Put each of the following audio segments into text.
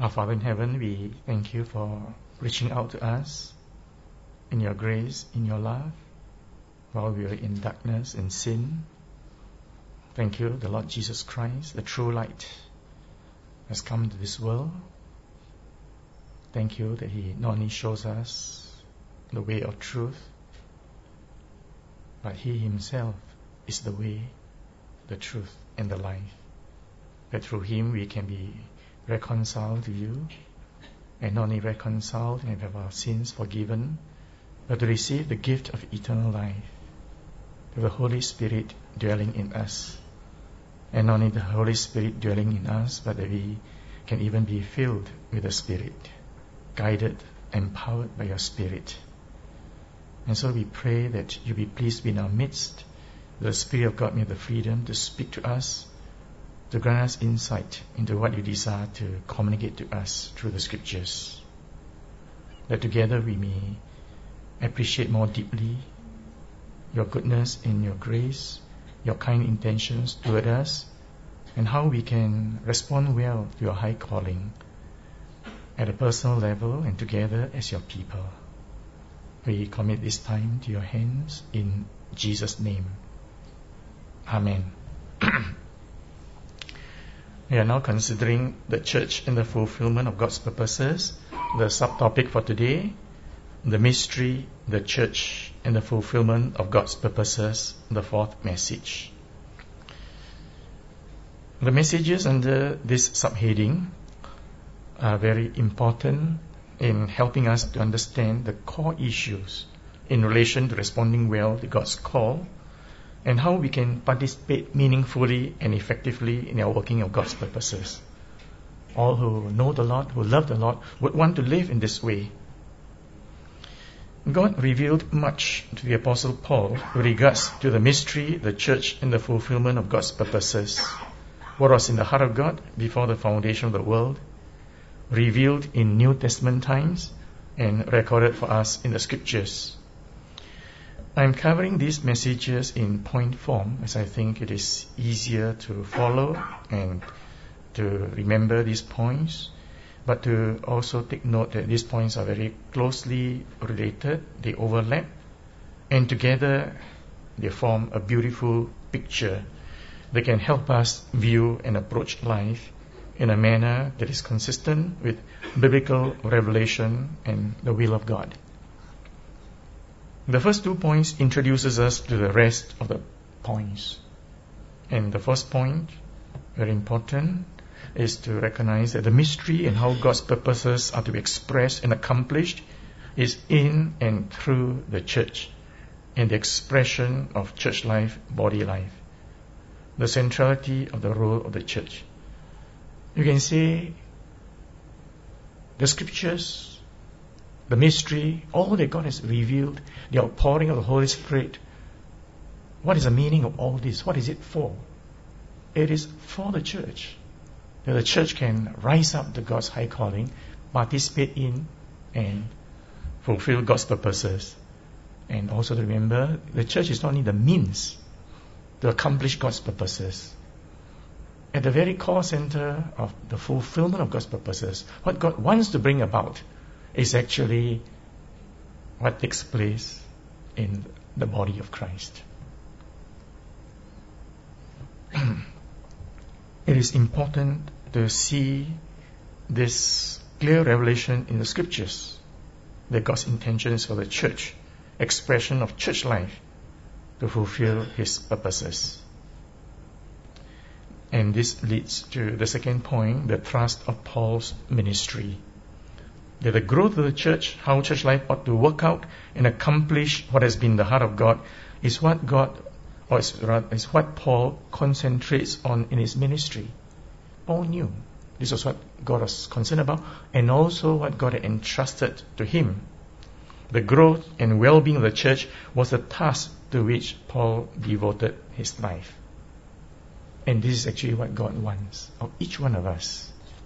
Our Father in heaven, we thank you for reaching out to us in your grace, in your love, while we were in darkness and sin. Thank you, the Lord Jesus Christ, the true light, has come to this world. Thank you that He not only shows us the way of truth, but He Himself is the way, the truth, and the life. That through Him we can be reconciled to you, and not only reconciled and have our sins forgiven, but to receive the gift of eternal life, through the Holy Spirit dwelling in us. And not only the Holy Spirit dwelling in us, but that we can even be filled with the Spirit, guided, empowered by your Spirit. And so we pray that you be pleased in our midst. The Spirit of God may have the freedom to speak to us, to grant us insight into what you desire to communicate to us through the Scriptures. That together we may appreciate more deeply your goodness and your grace, your kind intentions toward us, and how we can respond well to your high calling at a personal level and together as your people. We commit this time to your hands in Jesus' name. Amen. We are now considering the church and the fulfillment of God's purposes. The subtopic for today, the mystery, the church, and the fulfillment of God's purposes, the fourth message. The messages under this subheading are very important in helping us to understand the core issues in relation to responding well to God's call, and how we can participate meaningfully and effectively in our working of God's purposes. All who know the Lord, who love the Lord, would want to live in this way. God revealed much to the Apostle Paul with regards to the mystery, the church, and the fulfillment of God's purposes. What was in the heart of God before the foundation of the world, revealed in New Testament times, and recorded for us in the Scriptures. I'm covering these messages in point form, as I think it is easier to follow and to remember these points, but to also take note that these points are very closely related, they overlap, and together they form a beautiful picture that can help us view and approach life in a manner that is consistent with biblical revelation and the will of God. The first 2 points introduces us to the rest of the points. And the first point, very important, is to recognize that the mystery and how God's purposes are to be expressed and accomplished is in and through the church and the expression of church life, body life. The centrality of the role of the church. You can say the Scriptures, the mystery, all that God has revealed, the outpouring of the Holy Spirit. What is the meaning of all this? What is it for? It is for the church. That the church can rise up to God's high calling, participate in and fulfill God's purposes. And also to remember, the church is not only the means to accomplish God's purposes. At the very core center of the fulfillment of God's purposes, what God wants to bring about is actually what takes place in the body of Christ. It is important to see this clear revelation in the Scriptures, that God's intention is for the church, expression of church life, to fulfill His purposes. And this leads to the second point, the thrust of Paul's ministry. That the growth of the church, how church life ought to work out and accomplish what has been the heart of God, is what is what Paul concentrates on in his ministry. Paul knew this was what God was concerned about, and also what God had entrusted to him. The growth and well-being of the church was the task to which Paul devoted his life. And this is actually what God wants of each one of us.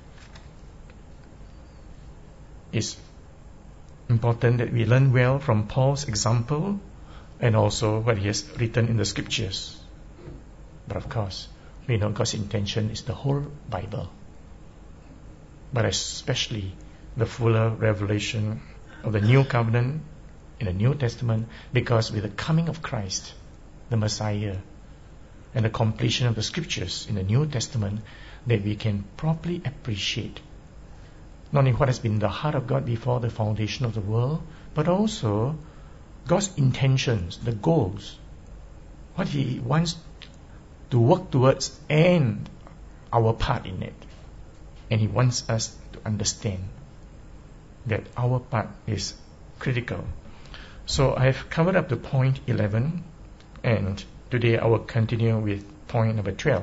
It's important that we learn well from Paul's example and also what he has written in the Scriptures. But of course, we know God's intention is the whole Bible. but especially the fuller revelation of the new covenant in the New Testament, because with the coming of Christ, the Messiah, and the completion of the scriptures in the New Testament, that we can properly appreciate not only what has been the heart of God before the foundation of the world, but also God's intentions, the goals, what He wants to work towards, and our part in it. And He wants us to understand that our part is critical. So I've covered up to point 11, and today I will continue with point number 12.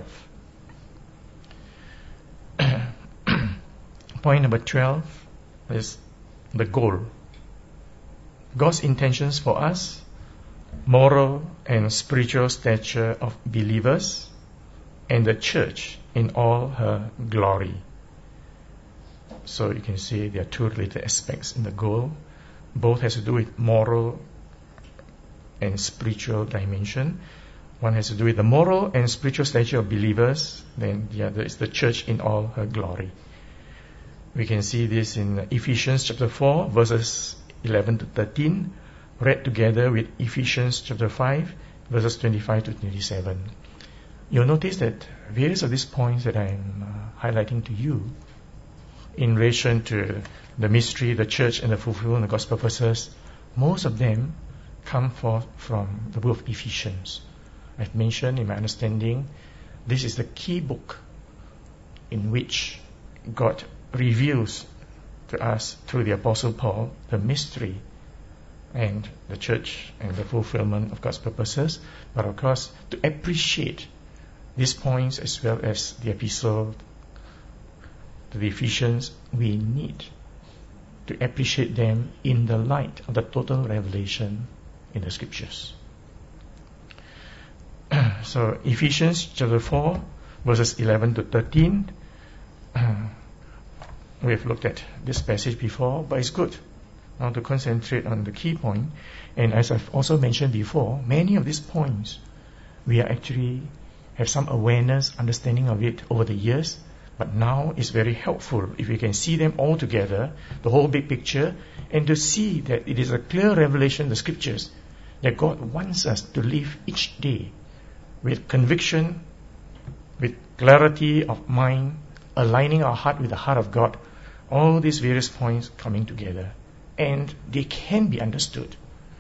Point number 12 is the goal. God's intentions for us, moral and spiritual stature of believers, and the church in all her glory. So you can see there are two related aspects in the goal. Both has to do with moral and spiritual dimension. One has to do with the moral and spiritual stature of believers, then the other is the church in all her glory. We can see this in Ephesians chapter 4, verses 11 to 13, read together with Ephesians chapter 5, verses 25 to 27. You'll notice that various of these points that I'm highlighting to you in relation to the mystery, the church, and the fulfillment of God's purposes, most of them come forth from the book of Ephesians. I've mentioned in my understanding, this is the key book in which God reveals to us through the Apostle Paul the mystery and the church and the fulfillment of God's purposes. But of course, to appreciate these points as well as the epistle to the Ephesians, we need to appreciate them in the light of the total revelation in the scriptures. So Ephesians chapter 4, verses 11 to 13. We've looked at this passage before, but it's good now to concentrate on the key point. And as I've also mentioned before, many of these points we are actually have some awareness, understanding of it over the years, but now it's very helpful if we can see them all together, the whole big picture, and to see that it is a clear revelation in the scriptures that God wants us to live each day with conviction, with clarity of mind, aligning our heart with the heart of God, all these various points coming together. And they can be understood.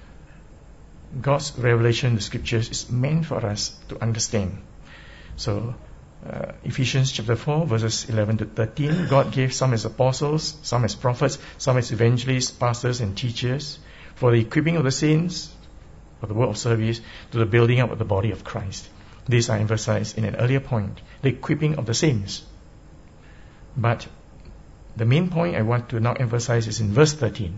God's revelation in the scriptures is meant for us to understand. So, Ephesians chapter 4, verses 11 to 13, God gave some as apostles, some as prophets, some as evangelists, pastors, and teachers, for the equipping of the saints, for the work of service, to the building up of the body of Christ. This I emphasized in an earlier point, the equipping of the saints. But the main point I want to now emphasize is in verse 13,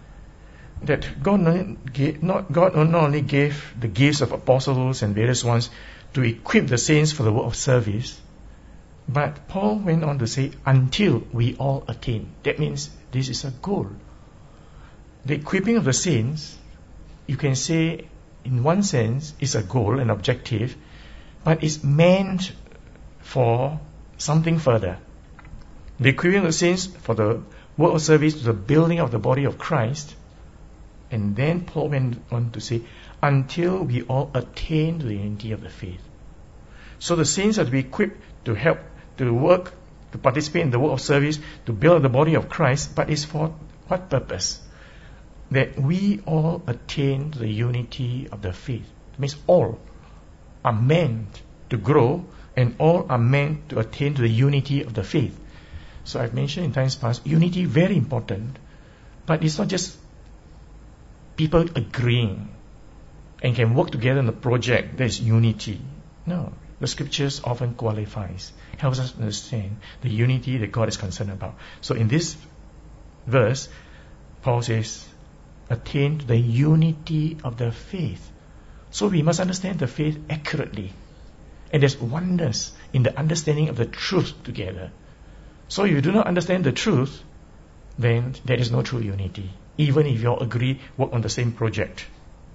that God not only gave the gifts of apostles and various ones to equip the saints for the work of service, but Paul went on to say, until we all attain. That means this is a goal. The equipping of the saints, you can say, in one sense, is a goal, an objective, but it's meant for something further. The equipping of the saints for the work of service to the building of the body of Christ. And then Paul went on to say, until we all attain to the unity of the faith. So the saints are to be equipped to help, to work, to participate in the work of service, to build the body of Christ, but it's for what purpose? That we all attain to the unity of the faith. It means all are meant to grow, and all are meant to attain to the unity of the faith. So I've mentioned in times past, unity very important, but it's not just people agreeing and can work together on a project. There's unity. No, the scriptures often qualifies, helps us understand the unity that God is concerned about. So in this verse, Paul says, attain to the unity of the faith. So we must understand the faith accurately. And there's wonders in the understanding of the truth together. So if you do not understand the truth, then there is no true unity, even if you all agree, work on the same project.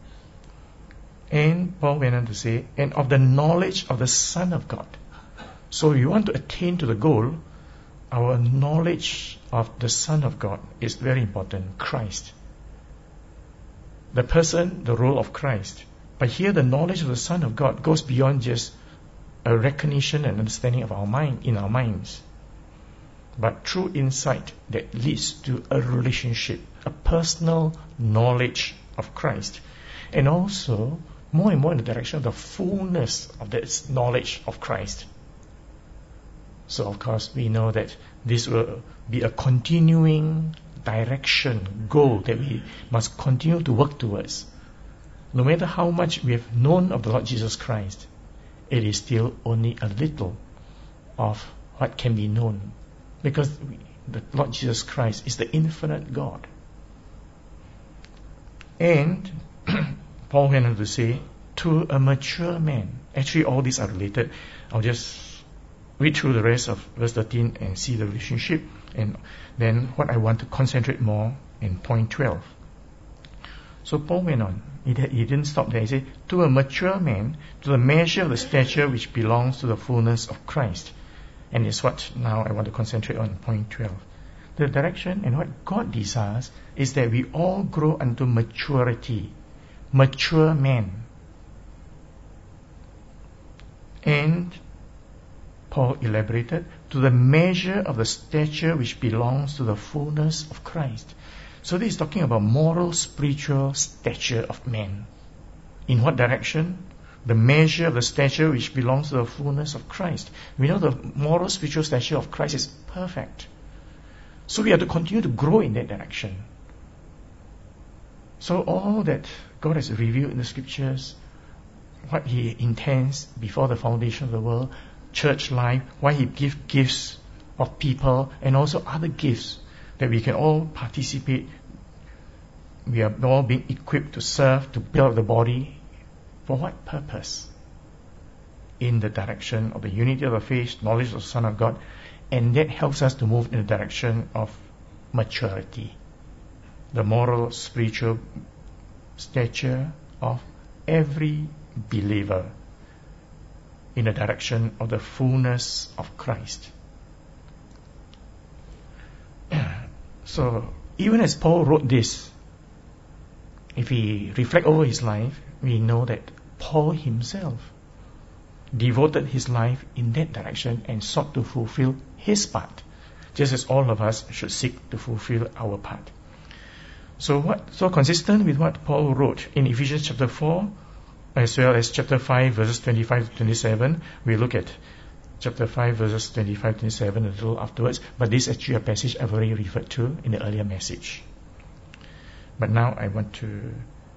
And Paul went on to say, and of the knowledge of the Son of God. So if you want to attain to the goal, our knowledge of the Son of God is very important, Christ. The person, the role of Christ. But here the knowledge of the Son of God goes beyond just a recognition and understanding of our mind, in our minds, but true insight that leads to a relationship, a personal knowledge of Christ, and also more and more in the direction of the fullness of that knowledge of Christ. So of course we know that this will be a continuing direction, goal that we must continue to work towards. No matter how much we have known of the Lord Jesus Christ, it is still only a little of what can be known, because the Lord Jesus Christ is the infinite God. And Paul went on to say, to a mature man. Actually all these are related. I'll just read through the rest of verse 13 and see the relationship, and then what I want to concentrate more in point 12. So Paul went on. He didn't stop there. He said, to a mature man, to the measure of the stature which belongs to the fullness of Christ. And it's what now I want to concentrate on, point 12. The direction and what God desires is that we all grow unto maturity. Mature men. And Paul elaborated, to the measure of the stature which belongs to the fullness of Christ. So this is talking about moral, spiritual stature of man. In what direction? The measure of the stature which belongs to the fullness of Christ. We know the moral, spiritual stature of Christ is perfect. So we have to continue to grow in that direction. So all that God has revealed in the scriptures, what He intends before the foundation of the world, church life, why He gives gifts of people, and also other gifts that we can all participate. We are all being equipped to serve, to build the body. For what purpose? In the direction of the unity of the faith, knowledge of the Son of God, and that helps us to move in the direction of maturity. The moral, spiritual stature of every believer in the direction of the fullness of Christ. So, even as Paul wrote this, if we reflect over his life, we know that Paul himself devoted his life in that direction and sought to fulfill his part, just as all of us should seek to fulfill our part. So consistent with what Paul wrote in Ephesians chapter 4, as well as chapter 5 verses 25 to 27, we look at chapter 5 verses 25 to 27 a little afterwards, but this is actually a passage I've already referred to in the earlier message. But now I want to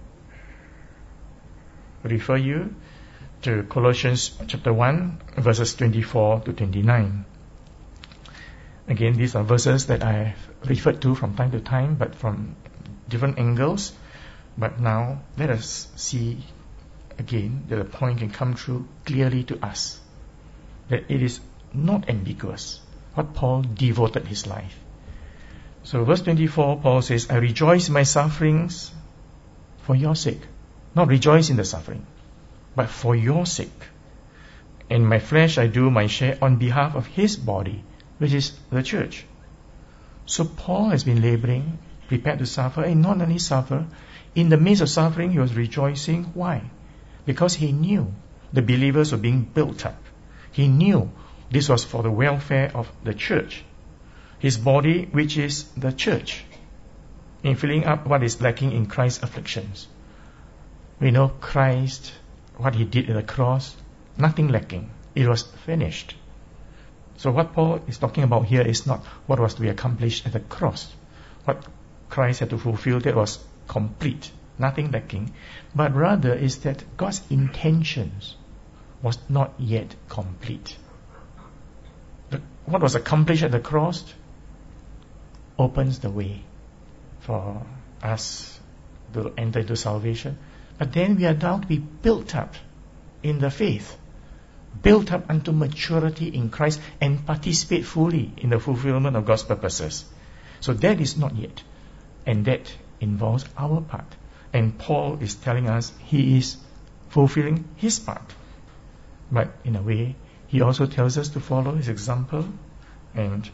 refer you to Colossians chapter 1 verses 24 to 29. Again, these are verses that I have referred to from time to time, but from different angles. But now let us see again that the point can come through clearly to us, that it is not ambiguous what Paul devoted his life. So verse 24, Paul says, I rejoice in my sufferings for your sake. Not rejoice in the suffering, but for your sake. In my flesh I do my share on behalf of his body, which is the church. So Paul has been laboring, prepared to suffer, and not only suffer, in the midst of suffering he was rejoicing. Why? Because he knew the believers were being built up. He knew this was for the welfare of the church, his body, which is the church, in filling up what is lacking in Christ's afflictions. We know Christ, what he did at the cross, nothing lacking. It was finished. So what Paul is talking about here is not what was to be accomplished at the cross. What Christ had to fulfill, that was complete, nothing lacking. But rather is that God's intentions was not yet complete. What was accomplished at the cross opens the way for us to enter into salvation. But then we are now to be built up in the faith, built up unto maturity in Christ, and participate fully in the fulfillment of God's purposes. So that is not yet. And that involves our part. And Paul is telling us he is fulfilling his part. But in a way, he also tells us to follow his example. And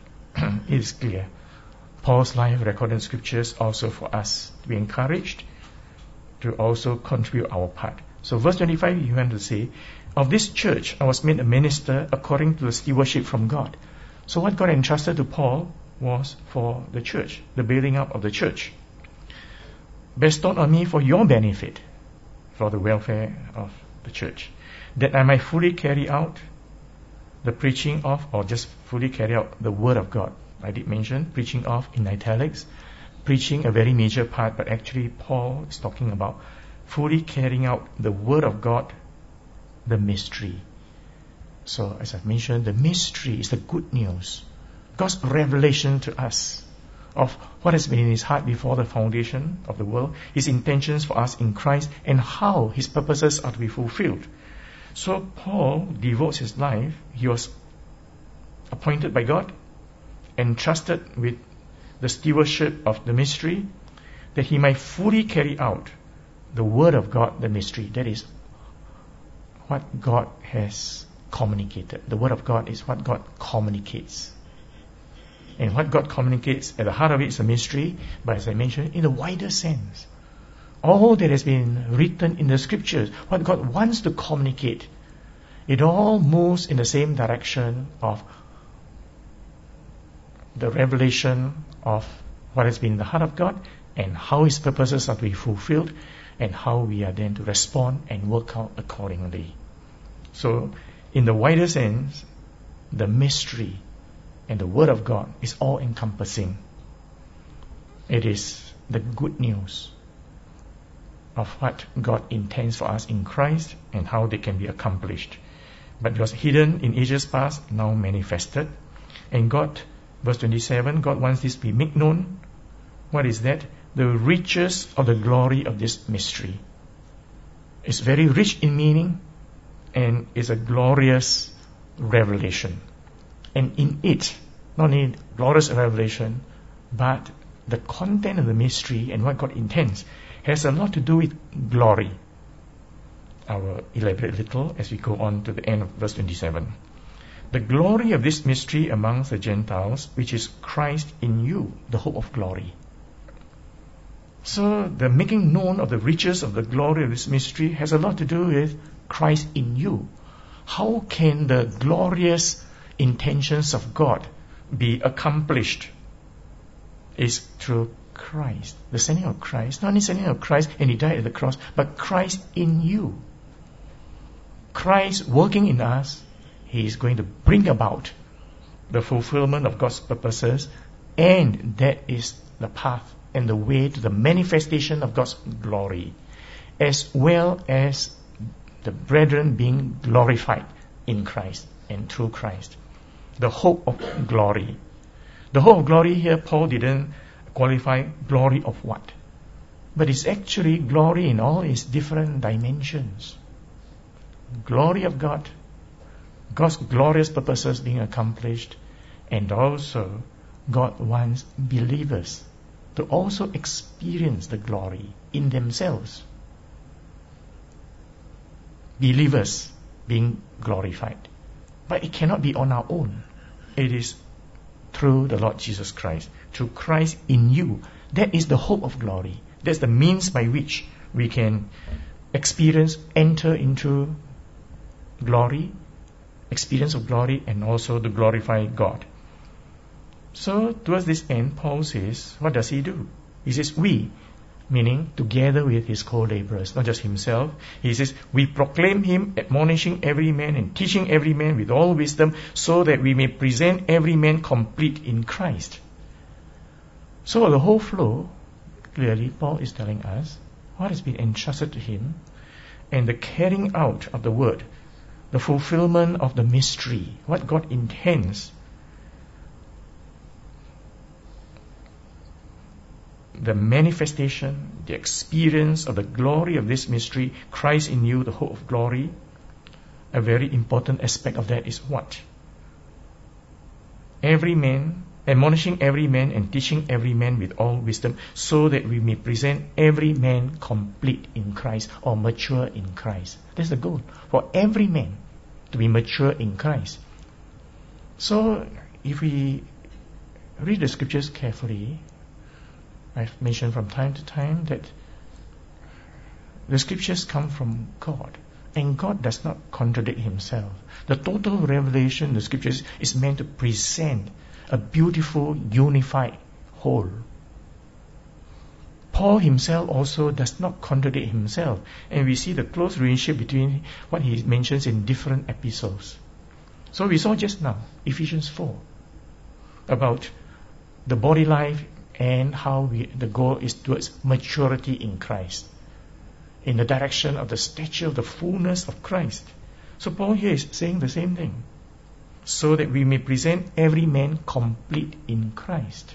it is clear. Paul's life recorded in scriptures also for us to be encouraged to also contribute our part. So verse 25, he went to say, of this church I was made a minister according to the stewardship from God. So what God entrusted to Paul was for the church, the building up of the church, bestowed on me for your benefit, for the welfare of the church, that I might fully carry out the preaching of, or just fully carry out the word of God. I did mention preaching of in italics, preaching a very major part, but actually Paul is talking about fully carrying out the word of God, the mystery. So as I've mentioned, the mystery is the good news, God's revelation to us of what has been in His heart before the foundation of the world, His intentions for us in Christ, and how His purposes are to be fulfilled. So Paul devotes his life. He was appointed by God, entrusted with the stewardship of the mystery, that he might fully carry out the word of God, the mystery. That is what God has communicated. The word of God is what God communicates. And what God communicates, at the heart of it is a mystery, but as I mentioned, in a wider sense. All that has been written in the scriptures, what God wants to communicate, it all moves in the same direction of the revelation of what has been in the heart of God, and how His purposes are to be fulfilled, and how we are then to respond and work out accordingly. So, in the wider sense, the mystery and the Word of God is all encompassing. It is the good news of what God intends for us in Christ and how they can be accomplished. But it was hidden in ages past, now manifested. And God, verse 27, God wants this to be made known. What is that? The riches of the glory of this mystery. It's very rich in meaning and is a glorious revelation. And in it, not only glorious revelation, but the content of the mystery and what God intends has a lot to do with glory. I will elaborate a little as we go on to the end of verse 27. The glory of this mystery amongst the Gentiles, which is Christ in you, the hope of glory. So the making known of the riches of the glory of this mystery has a lot to do with Christ in you. How can the glorious intentions of God be accomplished? Is through Christ. The sending of Christ, not only sending of Christ and He died at the cross, but Christ in you. Christ working in us, He is going to bring about the fulfillment of God's purposes, and that is the path and the way to the manifestation of God's glory, as well as the brethren being glorified in Christ and through Christ. The hope of glory. The hope of glory here, Paul didn't qualify glory of what, but it's actually glory in all its different dimensions. Glory of God, God's glorious purposes being accomplished, and also God wants believers to also experience the glory in themselves. Believers being glorified. But it cannot be on our own. It is through the Lord Jesus Christ, through Christ in you. That is the hope of glory. That's the means by which we can experience, enter into glory, experience of glory, and also to glorify God. So towards this end, Paul says, what does he do? He says, we, meaning together with his co-laborers, not just himself. He says, we proclaim him, admonishing every man and teaching every man with all wisdom, so that we may present every man complete in Christ. So the whole flow, clearly Paul is telling us what has been entrusted to him, and the carrying out of the word, the fulfillment of the mystery, what God intends, the manifestation, the experience of the glory of this mystery, Christ in you, the hope of glory. A very important aspect of that is what? Every man, admonishing every man and teaching every man with all wisdom, so that we may present every man complete in Christ, or mature in Christ. That's the goal, for every man to be mature in Christ. So if we read the scriptures carefully, I've mentioned from time to time that the scriptures come from God, and God does not contradict himself. The total revelation in the scriptures is meant to present a beautiful, unified whole. Paul himself also does not contradict himself, and we see the close relationship between what he mentions in different epistles. So we saw just now, Ephesians 4, about the body life and how the goal is towards maturity in Christ, in the direction of the stature of the fullness of Christ. So Paul here is saying the same thing, so that we may present every man complete in Christ.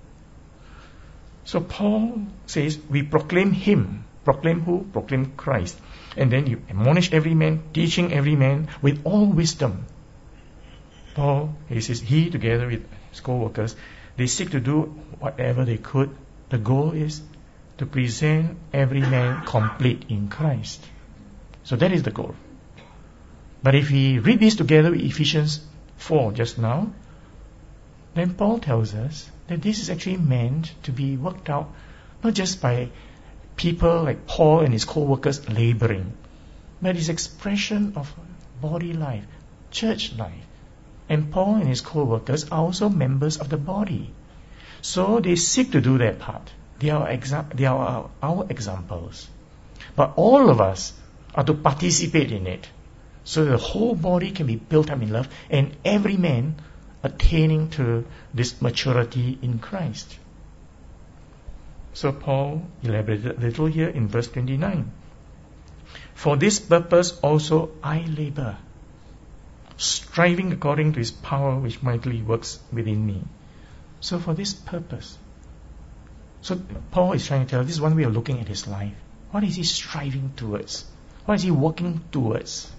So Paul says, we proclaim him. Proclaim who? Proclaim Christ. And then you admonish every man, teaching every man with all wisdom. Paul, he says, he together with his co-workers, they seek to do whatever they could. The goal is to present every man complete in Christ. So that is the goal. But if we read this together with Ephesians 4 just now, then Paul tells us that this is actually meant to be worked out not just by people like Paul and his co-workers laboring, but it's expression of body life, church life. And Paul and his co-workers are also members of the body. So they seek to do their part. They are our examples. But all of us are to participate in it, so the whole body can be built up in love, and every man attaining to this maturity in Christ. So Paul elaborated a little here in verse 29. For this purpose also I labor, striving according to his power which mightily works within me. So for this purpose. So Paul is trying to tell, this is one way of looking at his life. What is he striving towards? What is he working towards?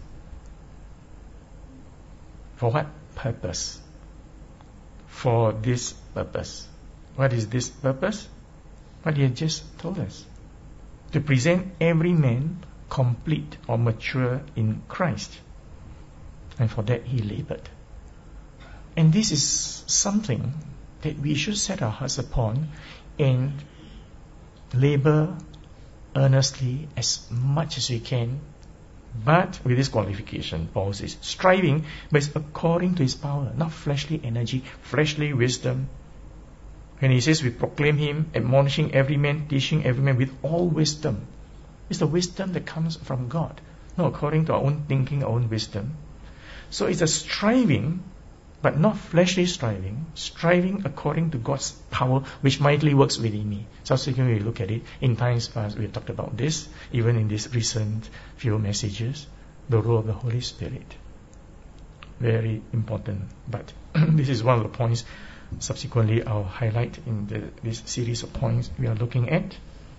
For what purpose? For this purpose. What is this purpose? What he had just told us. To present every man complete or mature in Christ. And for that he labored. And this is something that we should set our hearts upon and labor earnestly as much as we can. But with this qualification, Paul says, striving, but it's according to his power, not fleshly energy, fleshly wisdom. When he says we proclaim him, admonishing every man, teaching every man with all wisdom. It's the wisdom that comes from God, not according to our own thinking, our own wisdom. So it's a striving, but not fleshly striving according to God's power, which mightily works within me. Subsequently, we look at it. In times past, we have talked about this, even in these recent few messages, the role of the Holy Spirit. Very important. But this is one of the points, subsequently, I'll highlight in this series of points we are looking at.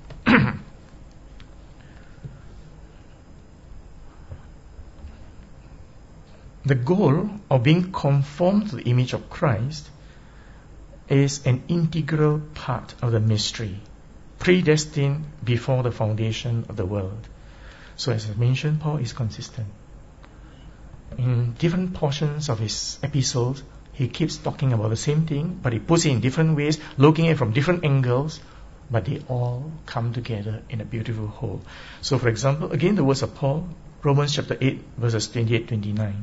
The goal of being conformed to the image of Christ is an integral part of the mystery, predestined before the foundation of the world. So as I mentioned, Paul is consistent. In different portions of his epistles, he keeps talking about the same thing, but he puts it in different ways, looking at it from different angles, but they all come together in a beautiful whole. So for example, again the words of Paul, Romans chapter 8, verses 28-29.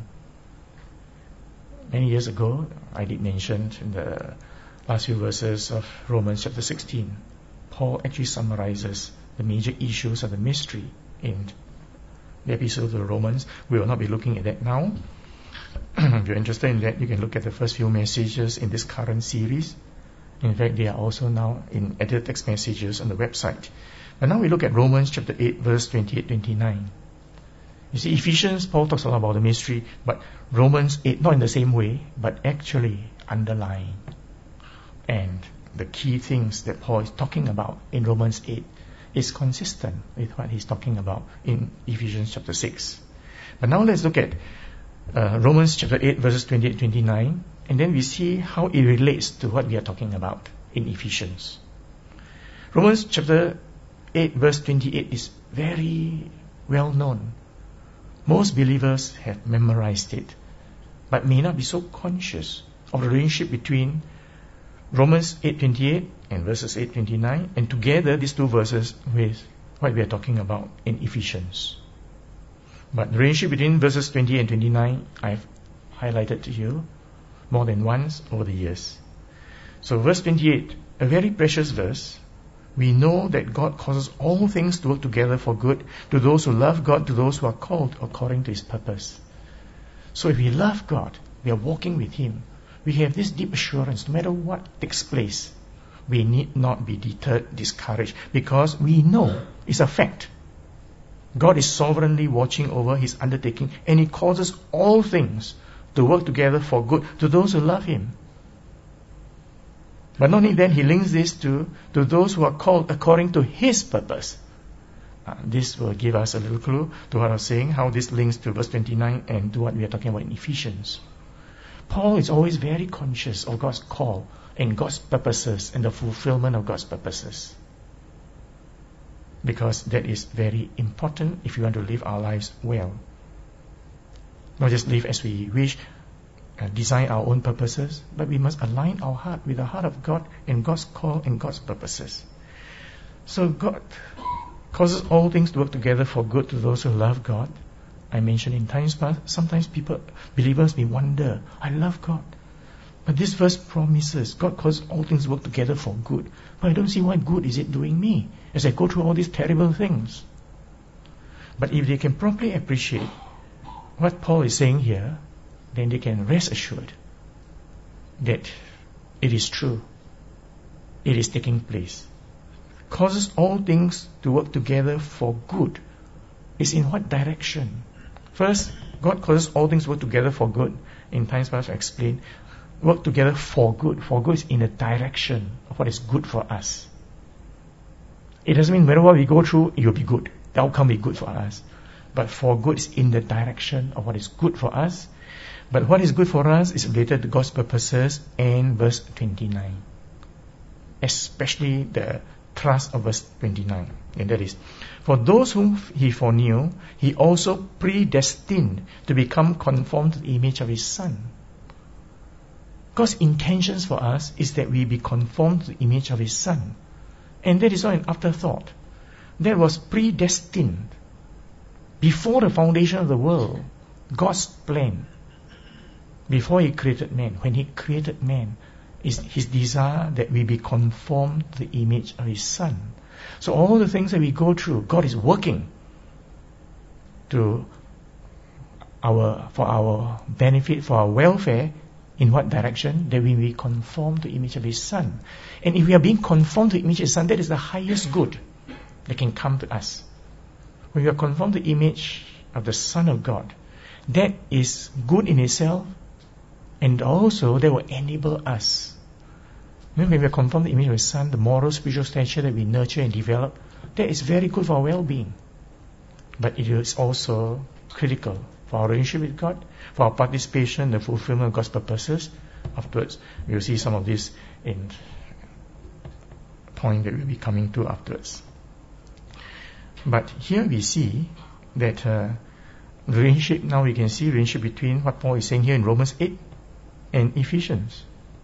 Many years ago, I did mention in the last few verses of Romans chapter 16, Paul actually summarizes the major issues of the mystery in the epistle of the Romans. We will not be looking at that now. If you're interested in that, you can look at the first few messages in this current series. In fact, they are also now in edited text messages on the website. But now we look at Romans chapter 8, verse 28-29. You see, Ephesians, Paul talks a lot about the mystery, but Romans 8, not in the same way, but actually underlying. And the key things that Paul is talking about in Romans 8 is consistent with what he's talking about in Ephesians chapter 6. But now let's look at Romans chapter 8, verses 28-29, and then we see how it relates to what we are talking about in Ephesians. Romans chapter 8, verse 28 is very well known. Most believers have memorized it, but may not be so conscious of the relationship between Romans 8:28 and verses 8:29, and together these two verses with what we are talking about in Ephesians. But the relationship between verses 20 and 29, I've highlighted to you more than once over the years. So verse 28, a very precious verse. We know that God causes all things to work together for good to those who love God, to those who are called according to His purpose. So if we love God, we are walking with Him, we have this deep assurance, no matter what takes place, we need not be deterred, discouraged, because we know, it's a fact, God is sovereignly watching over His undertaking, and He causes all things to work together for good to those who love Him. But not only then, He links this to those who are called according to His purpose. This will give us a little clue to what I was saying, how this links to verse 29 and to what we are talking about in Ephesians. Paul is always very conscious of God's call and God's purposes and the fulfillment of God's purposes. Because that is very important if we want to live our lives well. Not just live as we wish, design our own purposes, but we must align our heart with the heart of God and God's call and God's purposes. So God causes all things to work together for good to those who love God. I mentioned in times past, sometimes believers may wonder, I love God. But this verse promises God causes all things to work together for good. But I don't see what good is it doing me as I go through all these terrible things. But if they can properly appreciate what Paul is saying here, then they can rest assured that it is true. It is taking place. Causes all things to work together for good. Is in what direction? First, God causes all things to work together for good. In times past I explained, work together for good. For good is in the direction of what is good for us. It doesn't mean no matter what we go through, it will be good. The outcome will be good for us. But for good is in the direction of what is good for us. But what is good for us is related to God's purposes and verse 29. Especially the thrust of verse 29. And that is, for those whom He foreknew, He also predestined to become conformed to the image of His Son. God's intentions for us is that we be conformed to the image of His Son. And that is not an afterthought. That was predestined. Before the foundation of the world, God's plan, before He created man, when He created man, is His desire that we be conformed to the image of His Son. So all the things that we go through, God is working for our benefit, for our welfare. In what direction? That we be conformed to the image of His Son. And if we are being conformed to the image of His Son, that is the highest good that can come to us. When we are conformed to the image of the Son of God, that is good in itself, and also that will enable us. When we are conformed to the image of His Son, the moral, spiritual stature that we nurture and develop, that is very good for our well-being. But it is also critical for our relationship with God, for our participation in the fulfillment of God's purposes. Afterwards, we will see some of this in a point that we'll be coming to afterwards. But here we see that the relationship, now we can see the relationship between what Paul is saying here in Romans 8 and Ephesians.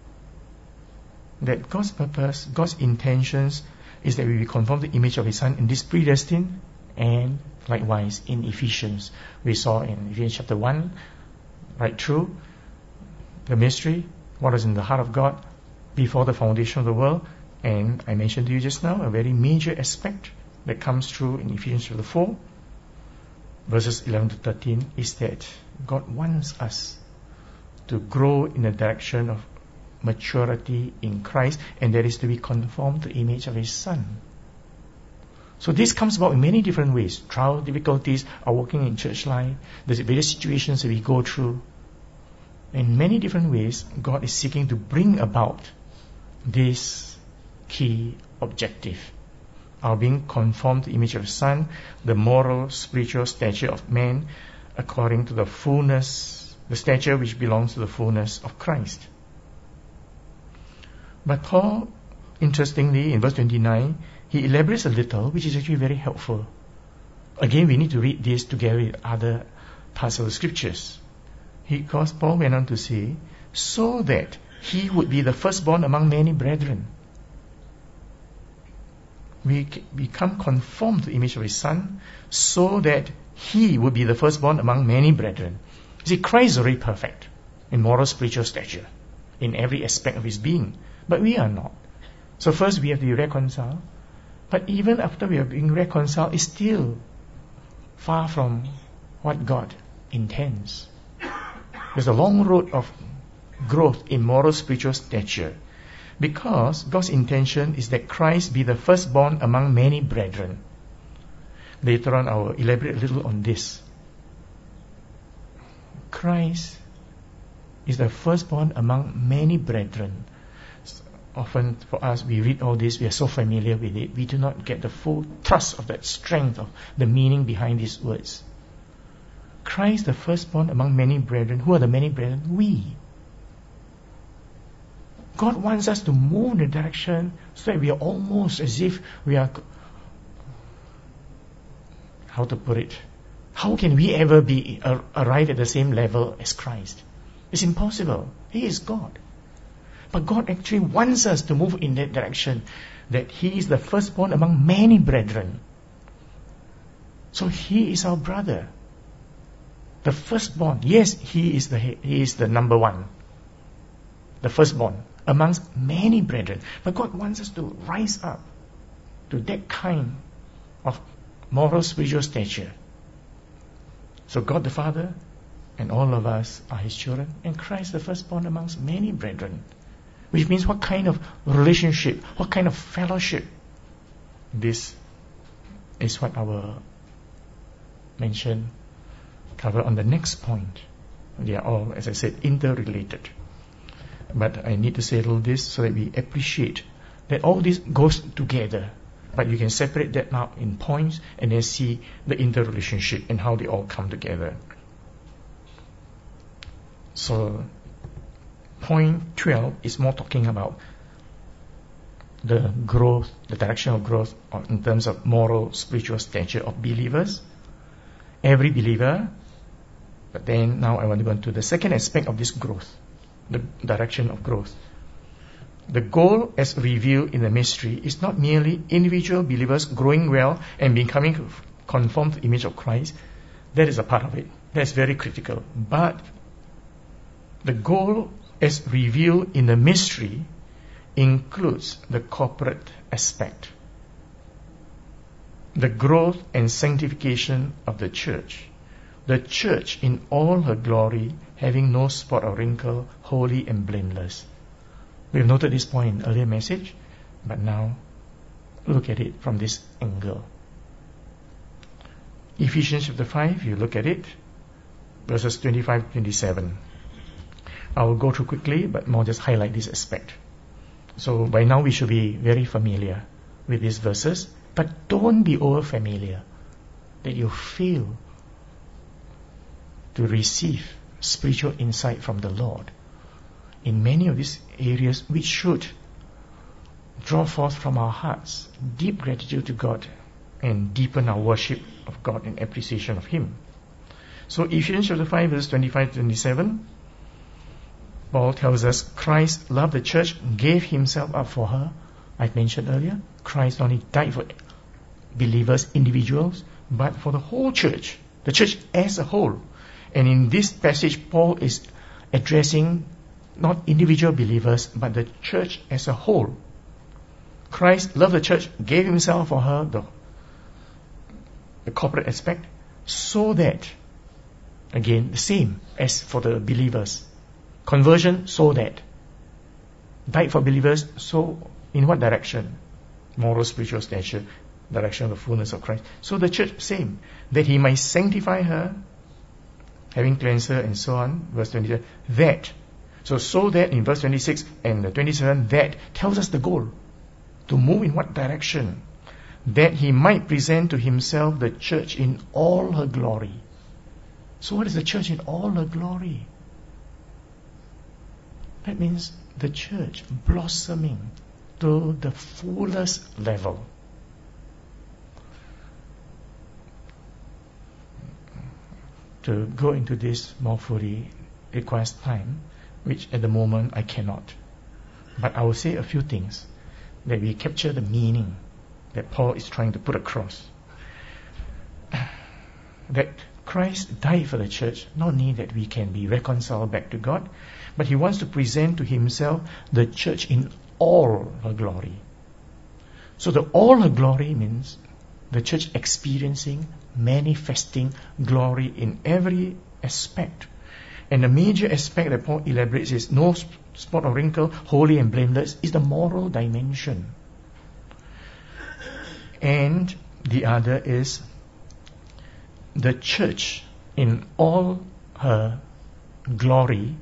That God's purpose, God's intentions is that we be conformed to the image of His Son, and this predestined, and likewise in Ephesians. We saw in Ephesians chapter 1, right through the mystery, what is in the heart of God before the foundation of the world. And I mentioned to you just now, a very major aspect that comes through in Ephesians chapter 4, verses 11 to 13, is that God wants us to grow in the direction of maturity in Christ, and that is to be conformed to the image of His Son. So this comes about in many different ways. Trial, difficulties, our working in church life, there's various situations that we go through. In many different ways, God is seeking to bring about this key objective. Our being conformed to the image of His Son, the moral, spiritual stature of man, according to the fullness, the stature which belongs to the fullness of Christ. But Paul, interestingly, in verse 29, he elaborates a little, which is actually very helpful. Again, we need to read this together with other parts of the scriptures. Because Paul went on to say, so that he would be the firstborn among many brethren. We become conformed to the image of his Son, so that he would be the firstborn among many brethren. You see, Christ is already perfect in moral, spiritual stature, in every aspect of his being, but we are not. So first we have to be reconciled, but even after we are being reconciled, it's still far from what God intends. There's a long road of growth in moral, spiritual stature, because God's intention is that Christ be the firstborn among many brethren. Later on, I will elaborate a little on this. Christ is the firstborn among many brethren. Often for us, we read all this, we are so familiar with it, we do not get the full thrust of that strength of the meaning behind these words. Christ the firstborn among many brethren. Who are the many brethren? We. God wants us to move in the direction so that we are almost as if we are, how to put it, how can we ever be arrive at the same level as Christ? It's impossible. He is God. But God actually wants us to move in that direction, that He is the firstborn among many brethren. So He is our brother. The firstborn. Yes, He is the number one. The firstborn amongst many brethren. But God wants us to rise up to that kind of moral, spiritual stature. So God the Father and all of us are His children, and Christ the firstborn amongst many brethren. Which means what kind of relationship, what kind of fellowship? This is what I will mention, cover on the next point. They are all, as I said, interrelated. But I need to say all this so that we appreciate that all this goes together. But you can separate that now in points and then see the interrelationship and how they all come together. So, point 12 is more talking about the growth, the direction of growth in terms of moral, spiritual stature of believers. Every believer. But then now I want to go into the second aspect of this growth, the direction of growth. The goal as revealed in the mystery is not merely individual believers growing well and becoming conformed to the image of Christ. That is a part of it. That's very critical. But the goal as revealed in the mystery includes the corporate aspect. The growth and sanctification of the church. The church in all her glory, having no spot or wrinkle, holy and blameless. We have noted this point in earlier message, but now look at it from this angle. Ephesians chapter 5, you look at it, verses 25-27. I will go through quickly, but more just highlight this aspect. So by now we should be very familiar with these verses, but don't be over familiar that you fail to receive spiritual insight from the Lord in many of these areas, which should draw forth from our hearts deep gratitude to God and deepen our worship of God and appreciation of Him. So Ephesians chapter 5 verse 25-27, Paul tells us Christ loved the church, gave Himself up for her. I mentioned earlier, Christ not only died for believers, individuals, but for the whole church, the church as a whole. And in this passage, Paul is addressing not individual believers, but the church as a whole. Christ loved the church, gave Himself for her, the corporate aspect, so that, again, the same as for the believers. Conversion, so that. Died for believers, so in what direction? Moral, spiritual stature, direction of the fullness of Christ. So the church, same. That He might sanctify her, having cleansed her, and so on. Verse 27. That. So that in verse 26 and 27, that tells us the goal. To move in what direction? That He might present to Himself the church in all her glory. So what is the church in all her glory? That means the church blossoming to the fullest level. To go into this more fully requires time, which at the moment I cannot. But I will say a few things that we capture the meaning that Paul is trying to put across. That Christ died for the church, not only that we can be reconciled back to God, but He wants to present to Himself the church in all her glory. So the all her glory means the church experiencing, manifesting glory in every aspect. And the major aspect that Paul elaborates is no spot or wrinkle, holy and blameless, is the moral dimension. And the other is the church in all her glory.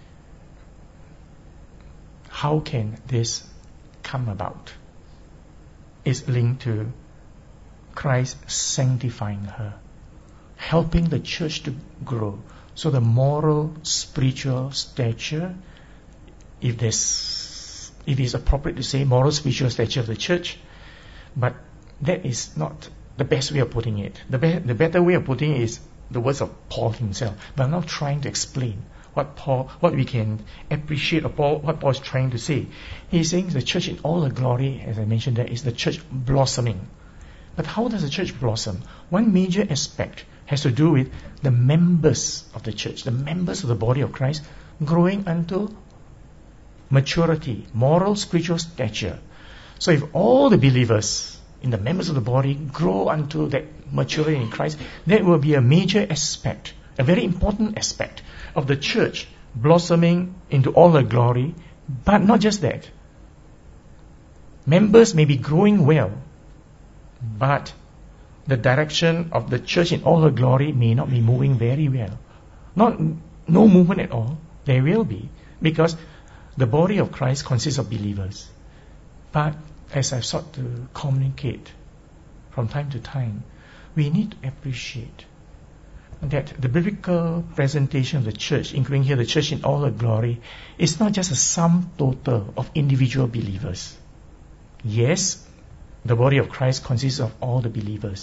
How can this come about? Is linked to Christ sanctifying her, helping the church to grow. So the moral, spiritual stature, if it is appropriate to say moral, spiritual stature of the church, but that is not the best way of putting it. The better way of putting it is the words of Paul himself. But I'm not trying to explain what we can appreciate of Paul, what Paul is trying to say. He's saying the church in all her glory, as I mentioned there, is the church blossoming. But how does the church blossom? One major aspect has to do with the members of the church, the members of the body of Christ, growing unto maturity, moral, spiritual stature. So if all the believers in the members of the body grow unto that maturity in Christ, that will be a major aspect, a very important aspect of the church blossoming into all her glory. But not just that. Members may be growing well, but the direction of the church in all her glory may not be moving very well. No movement at all. There will be, because the body of Christ consists of believers. But as I've sought to communicate from time to time, we need to appreciate that the biblical presentation of the church, including here the church in all her glory, is not just a sum total of individual believers. Yes, the body of Christ consists of all the believers.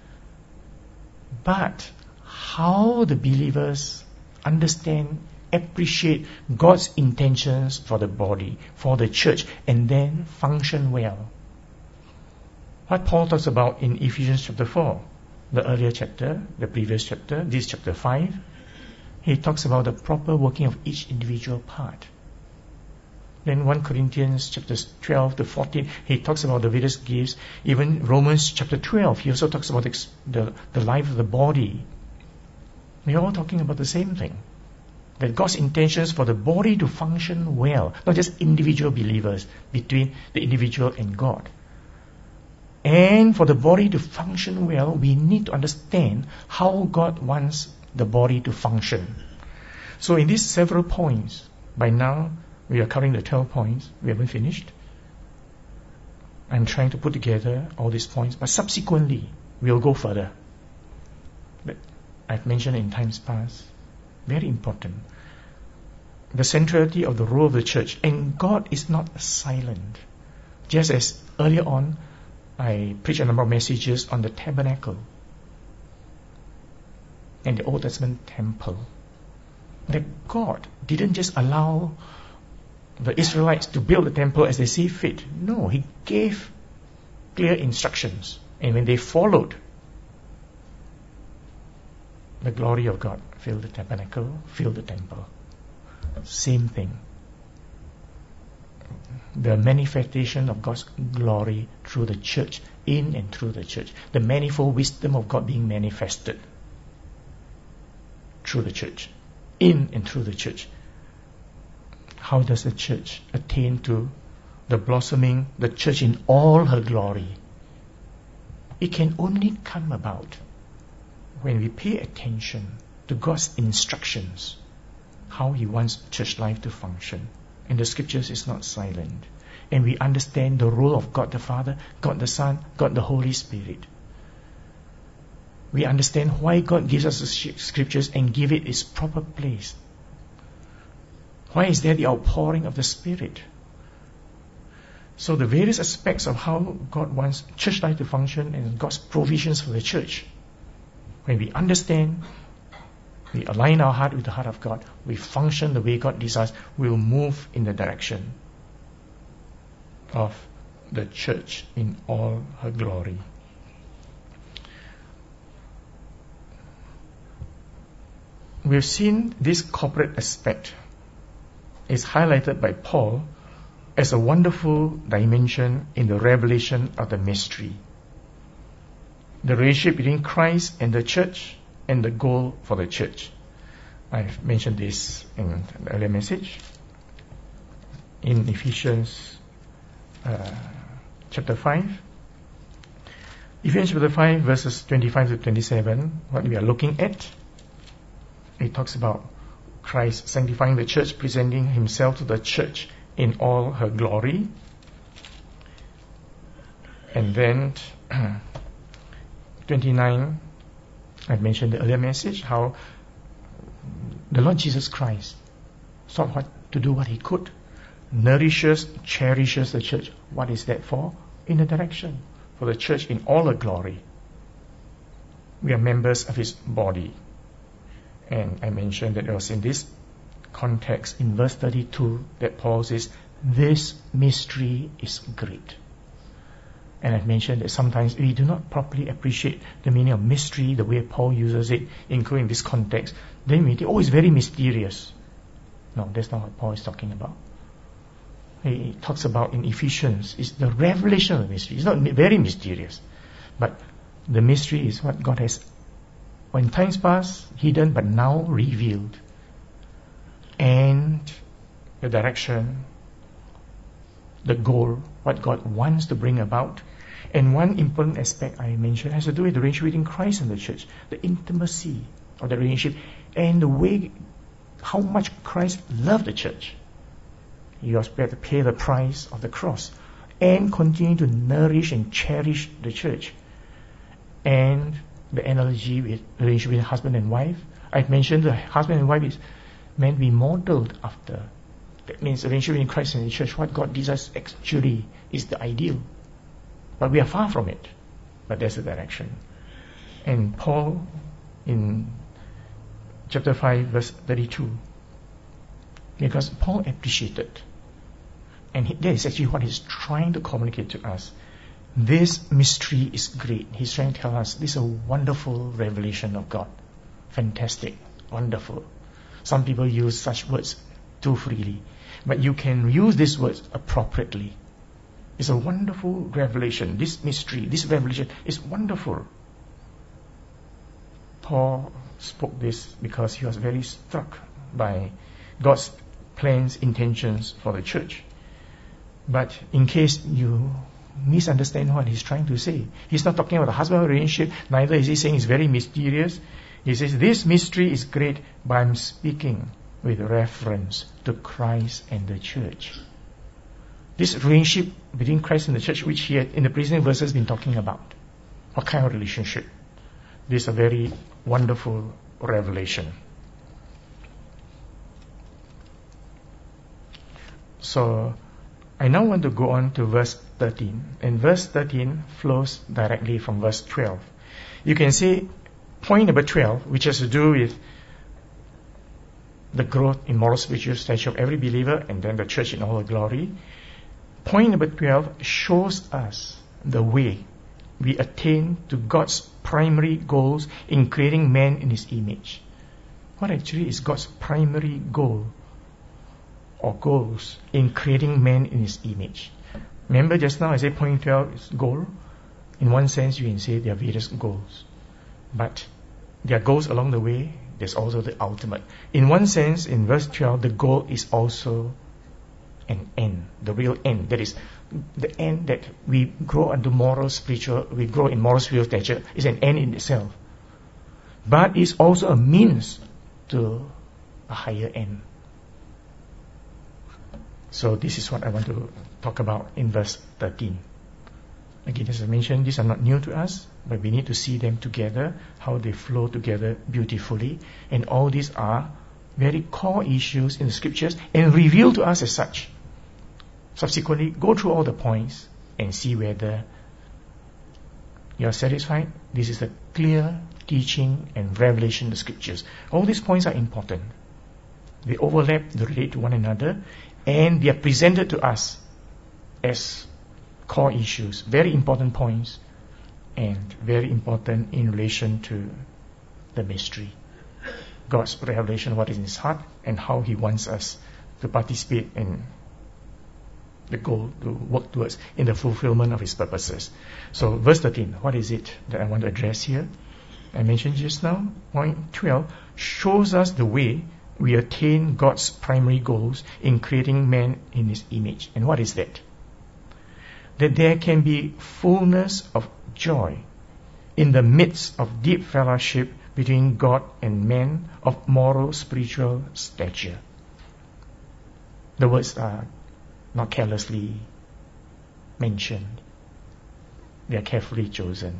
But how the believers understand, appreciate God's intentions for the body, for the church, and then function well. What Paul talks about in Ephesians chapter 4, the earlier chapter, the previous chapter, this chapter 5, he talks about the proper working of each individual part. Then 1 Corinthians chapters 12 to 14, he talks about the various gifts. Even Romans chapter 12, he also talks about the life of the body. We are all talking about the same thing. That God's intentions for the body to function well, not just individual believers, between the individual and God. And for the body to function well, we need to understand how God wants the body to function. So in these several points, by now we are covering the 12 points. We haven't finished. I'm trying to put together all these points, but subsequently we'll go further. But I've mentioned in times past, very important, the centrality of the role of the church. And God is not silent. Just as earlier on, I preached a number of messages on the tabernacle and the Old Testament temple. That God didn't just allow the Israelites to build the temple as they see fit. No, He gave clear instructions. And when they followed, the glory of God filled the tabernacle, filled the temple. Same thing. The manifestation of God's glory through the church, in and through the church. The manifold wisdom of God being manifested through the church, in and through the church. How does the church attain to the blossoming, the church in all her glory? It can only come about when we pay attention to God's instructions, how He wants church life to function. And the scriptures is not silent. And we understand the role of God the Father, God the Son, God the Holy Spirit. We understand why God gives us the scriptures and give it its proper place. Why is there the outpouring of the Spirit? So the various aspects of how God wants church life to function and God's provisions for the church, when we understand, we align our heart with the heart of God, we function the way God desires, we'll move in the direction of the church in all her glory. We've seen this corporate aspect is highlighted by Paul as a wonderful dimension in the revelation of the mystery. The relationship between Christ and the church and the goal for the church. I've mentioned this in the earlier message. In Ephesians chapter 5. Ephesians chapter 5 verses 25 to 27, what we are looking at, it talks about Christ sanctifying the church, presenting himself to the church in all her glory. And then 29, I've mentioned the earlier message, how the Lord Jesus Christ sought what to do what he could, nourishes, cherishes the church. What is that for? In a direction for the church in all her glory. We are members of his body. And I mentioned that it was in this context, in verse 32, that Paul says, this mystery is great. And I've mentioned that sometimes we do not properly appreciate the meaning of mystery, the way Paul uses it, including this context. Then we think, it's very mysterious. No, that's not what Paul is talking about. He talks about in Ephesians, is the revelation of the mystery. It's not very mysterious. But the mystery is what God has, when times past, hidden, but now revealed. And the direction, the goal, what God wants to bring about. And one important aspect I mentioned has to do with the relationship between Christ and the church. The intimacy of the relationship and the way, how much Christ loved the church. He was prepared to pay the price of the cross and continue to nourish and cherish the church. And the analogy with the relationship between husband and wife, I've mentioned the husband and wife is meant to be modeled after. That means the relationship between Christ and the church, what God desires actually is the ideal. But we are far from it. But that's the direction. And Paul, in chapter 5, verse 32, because Paul appreciated, and that is actually what he's trying to communicate to us. This mystery is great. He's trying to tell us this is a wonderful revelation of God. Fantastic. Wonderful. Some people use such words too freely. But you can use these words appropriately. It's a wonderful revelation. This mystery, this revelation is wonderful. Paul spoke this because he was very struck by God's plans, intentions for the church. But in case you misunderstand what he's trying to say, he's not talking about the husband relationship, neither is he saying it's very mysterious. He says this mystery is great, but I'm speaking with reference to Christ and the church. This relationship between Christ and the church, which he had in the preceding verses been talking about. What kind of relationship? This is a very wonderful revelation. So, I now want to go on to verse 13. And verse 13 flows directly from verse 12. You can see point number 12, which has to do with the growth in moral spiritual stature of every believer and then the church in all her glory. Point number 12 shows us the way we attain to God's primary goals in creating man in his image. What actually is God's primary goal or goals in creating man in his image? Remember just now I said point 12 is goal. In one sense you can say there are various goals. But there are goals along the way. There's also the ultimate. In one sense, in verse 12, the goal is also an end, the real end. That is, the end that we grow into moral, spiritual, we grow in moral, spiritual stature is an end in itself. But it's also a means to a higher end. So this is what I want to talk about in verse 13. Again, as I mentioned, these are not new to us, but we need to see them together, how they flow together beautifully. And all these are very core issues in the scriptures and revealed to us as such. Subsequently, go through all the points and see whether You are satisfied? This is a clear teaching and revelation of the Scriptures. All these points are important. They overlap, they relate to one another, and they are presented to us as core issues, very important points, and very important in relation to the mystery. God's revelation of what is in His heart and how He wants us to participate in the goal, to work towards in the fulfillment of His purposes. So verse 13, what is it that I want to address here? I mentioned just now, point 12, shows us the way we attain God's primary goals in creating man in His image. And what is that? That there can be fullness of joy in the midst of deep fellowship between God and man of moral, spiritual stature. The words are not carelessly mentioned. They are carefully chosen.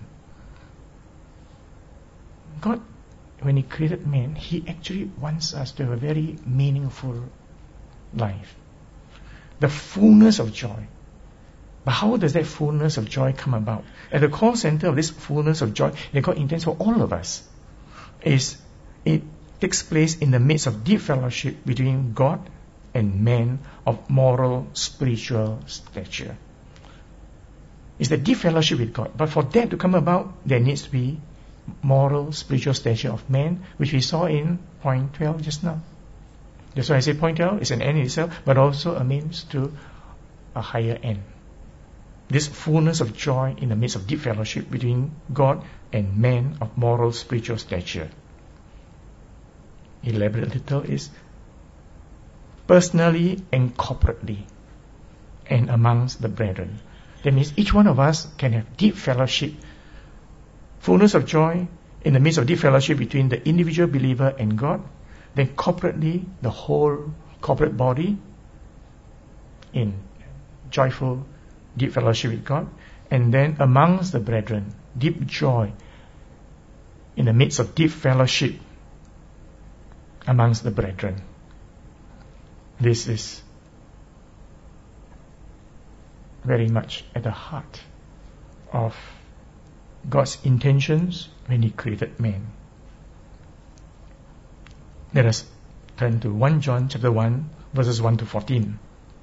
God, when He created man, He actually wants us to have a very meaningful life. The fullness of joy. But how does that fullness of joy come about? At the core center of this fullness of joy that God intends for all of us is it takes place in the midst of deep fellowship between God and man of moral, spiritual stature. It's the deep fellowship with God. But for that to come about, there needs to be moral, spiritual stature of man, which we saw in point 12 just now. That's why I say point 12 is an end in itself, but also a means to a higher end. This fullness of joy in the midst of deep fellowship between God and man of moral, spiritual stature. Elaborate a little is personally and corporately and amongst the brethren. That means each one of us can have deep fellowship, fullness of joy in the midst of deep fellowship between the individual believer and God, then corporately the whole corporate body in joyful deep fellowship with God, and then amongst the brethren, deep joy in the midst of deep fellowship amongst the brethren. This is very much at the heart of God's intentions when He created man. Let us turn to 1 John chapter 1, verses 1 to 14.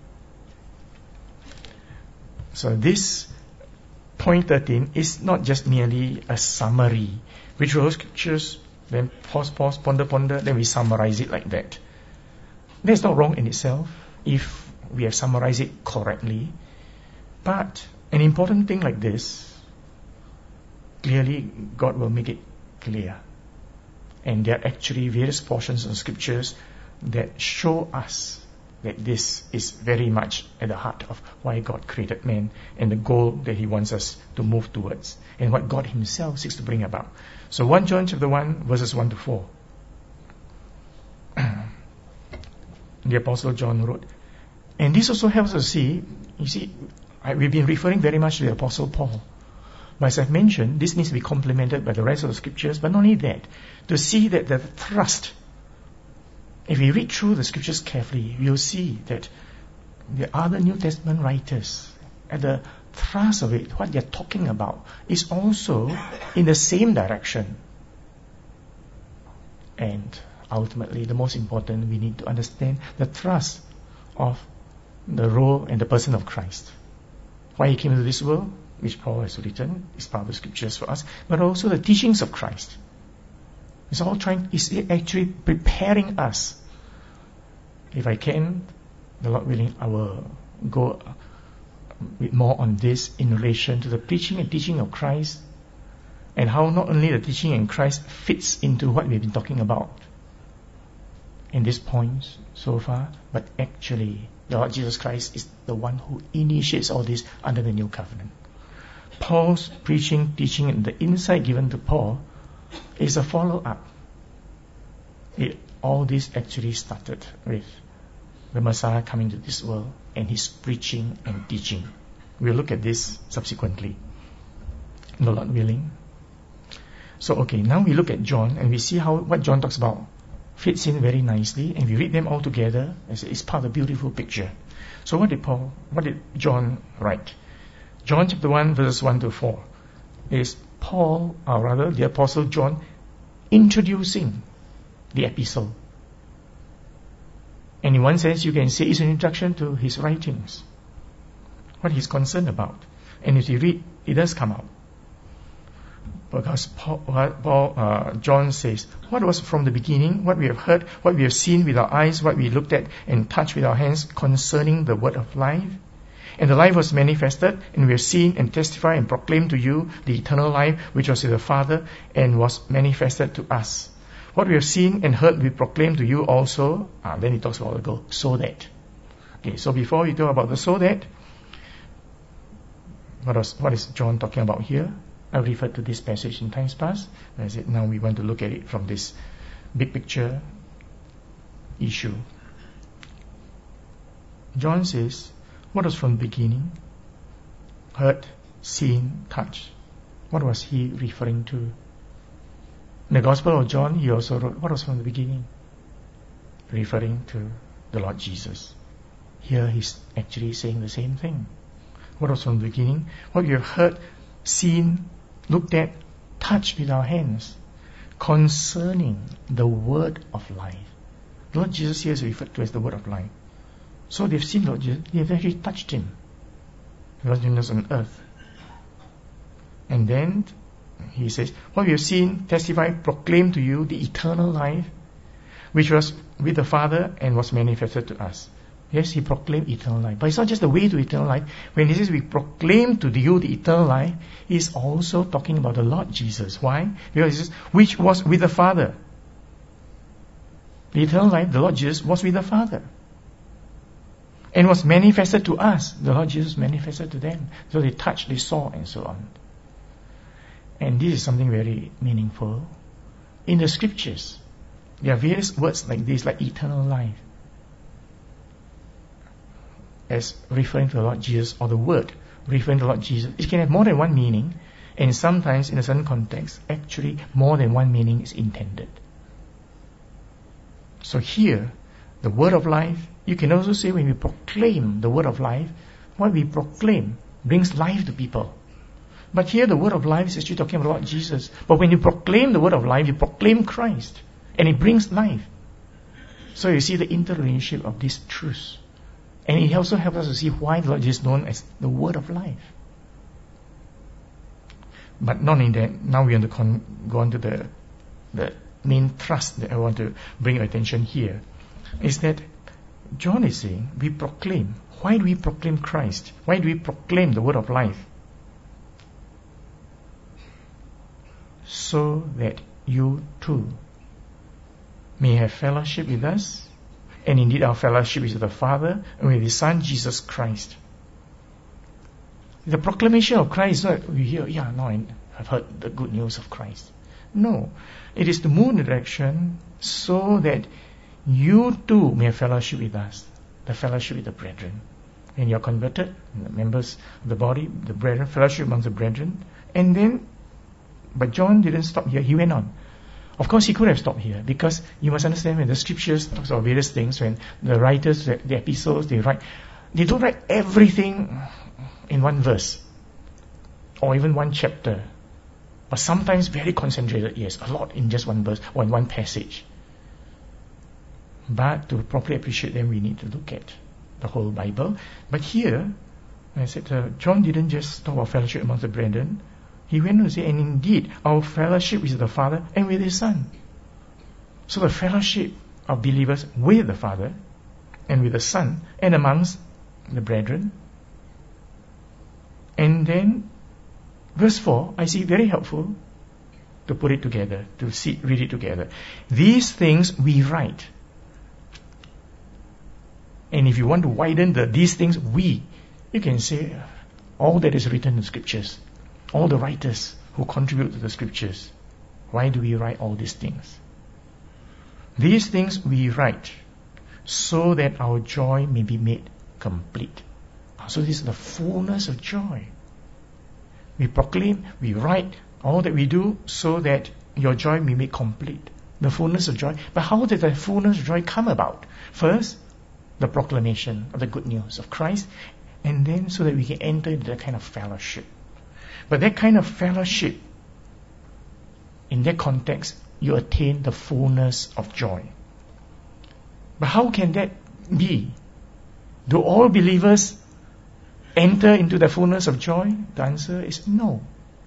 So this point 13 is not just merely a summary. We throw scriptures, then pause, ponder, then we summarize it like that. That's not wrong in itself if we have summarized it correctly. But an important thing like this, clearly God will make it clear. And there are actually various portions of scriptures that show us that this is very much at the heart of why God created man and the goal that He wants us to move towards and what God Himself seeks to bring about. So 1 John chapter 1 verses 1 to 4. The Apostle John wrote, and this also helps us see, you see, we've been referring very much to the Apostle Paul. But as I've mentioned, this needs to be complemented by the rest of the scriptures, but not only that, to see that the thrust, if we read through the scriptures carefully, you'll see that the other New Testament writers, at the thrust of it, what they're talking about, is also in the same direction. And ultimately, the most important, we need to understand the thrust of the role and the person of Christ. Why He came into this world, which Paul has written, is part of the scriptures for us, but also the teachings of Christ. It's actually preparing us. If I can, the Lord willing, I will go with more on this in relation to the preaching and teaching of Christ, and how not only the teaching in Christ fits into what we've been talking about in these points so far, but actually the Lord Jesus Christ is the one who initiates all this under the new covenant. Paul's preaching, teaching, and the insight given to Paul is a follow-up. All this actually started with the Messiah coming to this world and His preaching and teaching. We'll look at this subsequently, the Lord willing. So now we look at John and we see how what John talks about fits in very nicely, and we read them all together as it's part of a beautiful picture. So what did John write? John chapter 1 verses 1 to 4 is Paul, or rather the Apostle John, introducing the epistle. And in one sense, you can say it's an introduction to his writings, what he's concerned about. And if you read, it does come out. Because John says, what was from the beginning, what we have heard, what we have seen with our eyes, what we looked at and touched with our hands concerning the word of life. And the life was manifested, and we have seen and testified and proclaimed to you the eternal life which was with the Father and was manifested to us. What we have seen and heard we proclaim to you also. Then he talks about the goal, so that. Okay, so before we talk about the so that, what is John talking about here? I referred to this passage in times past. I said now we want to look at it from this big picture issue. John says, what was from the beginning? Heard, seen, touched. What was he referring to? In the Gospel of John, he also wrote, what was from the beginning? Referring to the Lord Jesus. Here he's actually saying the same thing. What was from the beginning? What you have heard, seen, looked at, touched with our hands, concerning the word of life. The Lord Jesus here is referred to as the word of life. So they've seen Lord Jesus, they have actually touched him. Lord Jesus on earth. And then he says, what we have seen, testified, proclaimed to you the eternal life, which was with the Father and was manifested to us. Yes, he proclaimed eternal life. But it's not just the way to eternal life. When he says we proclaim to you the eternal life, he's also talking about the Lord Jesus. Why? Because he says, which was with the Father. The eternal life, the Lord Jesus, was with the Father. And was manifested to us. The Lord Jesus manifested to them. So they touched, they saw, and so on. And this is something very meaningful. In the scriptures, there are various words like this, like eternal life, as referring to the Lord Jesus, or the word referring to the Lord Jesus. It can have more than one meaning, and sometimes in a certain context, actually more than one meaning is intended. So here, the word of life, you can also say when we proclaim the word of life, what we proclaim brings life to people. But here the word of life is actually talking about Jesus. But when you proclaim the word of life, you proclaim Christ, and it brings life. So you see the interrelationship of these truths. And it also helps us to see why the Lord Jesus is known as the word of life. But not in that, now we want to go on to the main thrust that I want to bring your attention here, is that John is saying, we proclaim. Why do we proclaim Christ? Why do we proclaim the word of life? So that you too may have fellowship with us, and indeed our fellowship is with the Father and with His Son Jesus Christ. The proclamation of Christ is not we hear, now I've heard the good news of Christ. No, it is to move in the direction so that you too may have fellowship with us, the fellowship with the brethren. When you are converted, the members of the body, the brethren, fellowship amongst the brethren, and then. But John didn't stop here, he went on. Of course he could have stopped here, because you must understand when the scriptures talks about various things, when the writers, the epistles, they don't write everything in one verse, or even one chapter, but sometimes very concentrated, yes, a lot in just one verse, or in one passage. But to properly appreciate them, we need to look at the whole Bible. But here, I said, John didn't just talk about fellowship amongst the brethren. He went on to say, and indeed, our fellowship is with the Father and with His Son. So the fellowship of believers with the Father and with the Son and amongst the brethren. And then, verse 4, I see very helpful to put it together, to read it together. These things we write. And if you want to widen these things, you can say all that is written in the scriptures. All the writers who contribute to the scriptures. Why do we write all these things? These things we write so that our joy may be made complete. So this is the fullness of joy. We proclaim, we write all that we do so that your joy may be made complete. The fullness of joy. But how did the fullness of joy come about? First, the proclamation of the good news of Christ, and then so that we can enter into that kind of fellowship. But that kind of fellowship in that context, you attain the fullness of joy. But how can that be? Do all believers enter into the fullness of joy? The answer is no.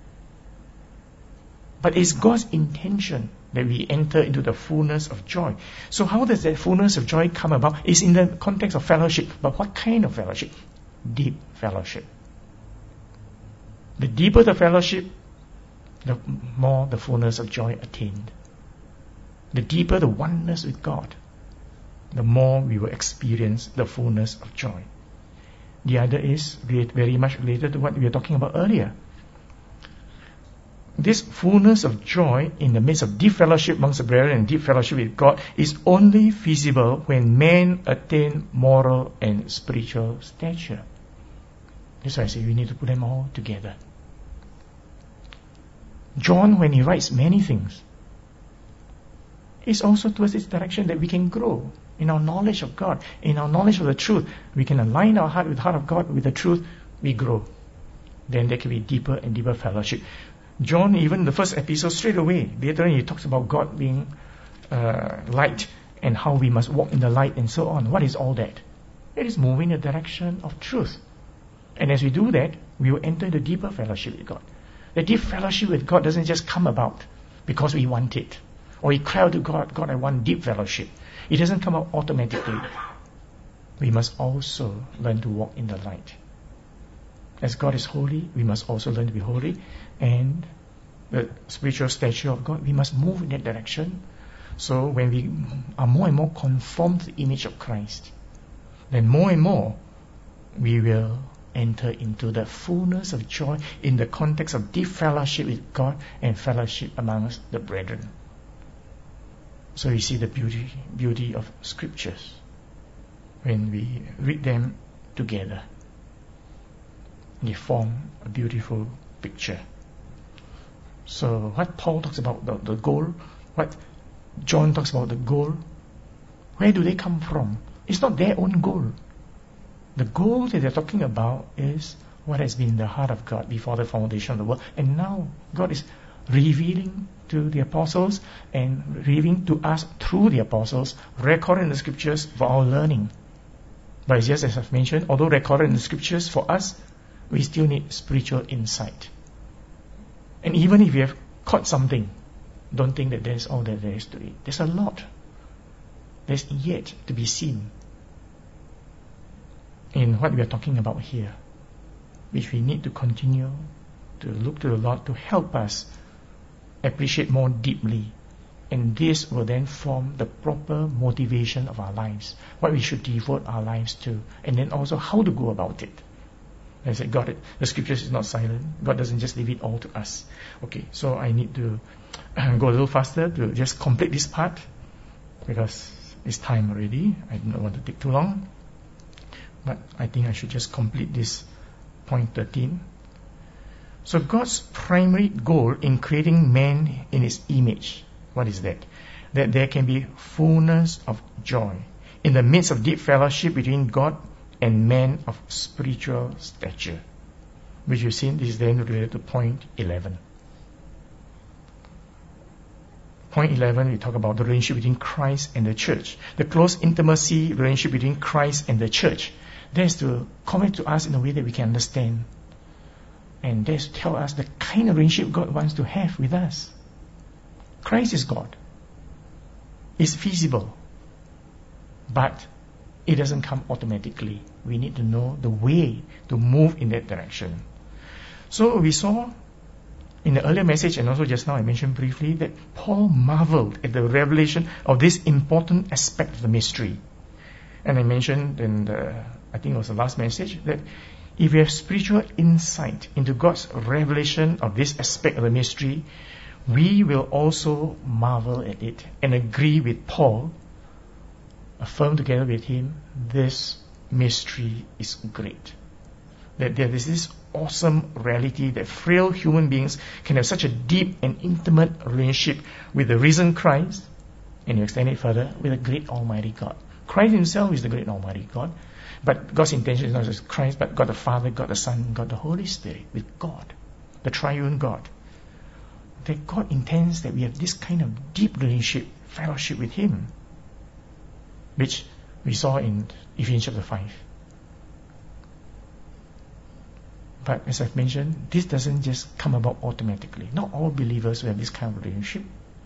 But it's God's intention that we enter into the fullness of joy. So how does that fullness of joy come about? It's in the context of fellowship. But what kind of fellowship? Deep fellowship. The deeper the fellowship, the more the fullness of joy attained. The deeper the oneness with God, the more we will experience the fullness of joy. The other is very much related to what we were talking about earlier. This fullness of joy in the midst of deep fellowship amongst the brethren and deep fellowship with God is only feasible when men attain moral and spiritual stature. That's why I say we need to put them all together. John, when he writes many things, is also towards this direction that we can grow in our knowledge of God, in our knowledge of the truth. We can align our heart with the heart of God, with the truth, we grow. Then there can be deeper and deeper fellowship. John, even the first episode, straight away, later on he talks about God being light and how we must walk in the light and so on. What is all that? It is moving in the direction of truth. And as we do that, we will enter into deeper fellowship with God. The deep fellowship with God doesn't just come about because we want it. Or we cry out to God, God, I want deep fellowship. It doesn't come out automatically. We must also learn to walk in the light. As God is holy, we must also learn to be holy. And the spiritual stature of God, we must move in that direction. So when we are more and more conformed to the image of Christ, then more and more we will enter into the fullness of joy in the context of deep fellowship with God and fellowship amongst the brethren. So you see the beauty of scriptures when we read them together. They form a beautiful picture. So what Paul talks about the goal, what John talks about the goal, where do they come from? It's not their own goal. The goal that they're talking about is what has been in the heart of God before the foundation of the world. And now God is revealing to the apostles and revealing to us through the apostles, recorded in the scriptures for our learning. But just as I've mentioned, although recorded in the scriptures for us, we still need spiritual insight. And even if we have caught something, don't think that that's all that there is to it. There's a lot. There's yet to be seen in what we are talking about here, which we need to continue to look to the Lord to help us appreciate more deeply. And this will then form the proper motivation of our lives, what we should devote our lives to, and then also how to go about it. I said, God, the scriptures is not silent. God doesn't just leave it all to us. Okay, so I need to go a little faster to just complete this part because it's time already. I don't want to take too long. But I think I should just complete this point 13. So God's primary goal in creating man in His image, what is that? That there can be fullness of joy in the midst of deep fellowship between God and man of spiritual stature. Which you've seen, this is then related to point 11. Point 11, we talk about the relationship between Christ and the church. The close intimacy relationship between Christ and the church. That is to comment to us in a way that we can understand. And that is to tell us the kind of relationship God wants to have with us. Christ is God. It's feasible. But it doesn't come automatically. We need to know the way to move in that direction. So we saw in the earlier message, and also just now I mentioned briefly, that Paul marveled at the revelation of this important aspect of the mystery. And I mentioned in I think it was the last message, that if we have spiritual insight into God's revelation of this aspect of the mystery, we will also marvel at it and agree with Paul, affirm together with him, this mystery is great. That there is this awesome reality that frail human beings can have such a deep and intimate relationship with the risen Christ, and you extend it further, with a great Almighty God. Christ Himself is the great Almighty God, but God's intention is not just Christ, but God the Father, God the Son, God the Holy Spirit, with God, the triune God. that God intends that we have this kind of deep relationship, fellowship with Him, which we saw in Ephesians chapter 5. But as I've mentioned, this doesn't just come about automatically. Not all believers will have this kind of relationship.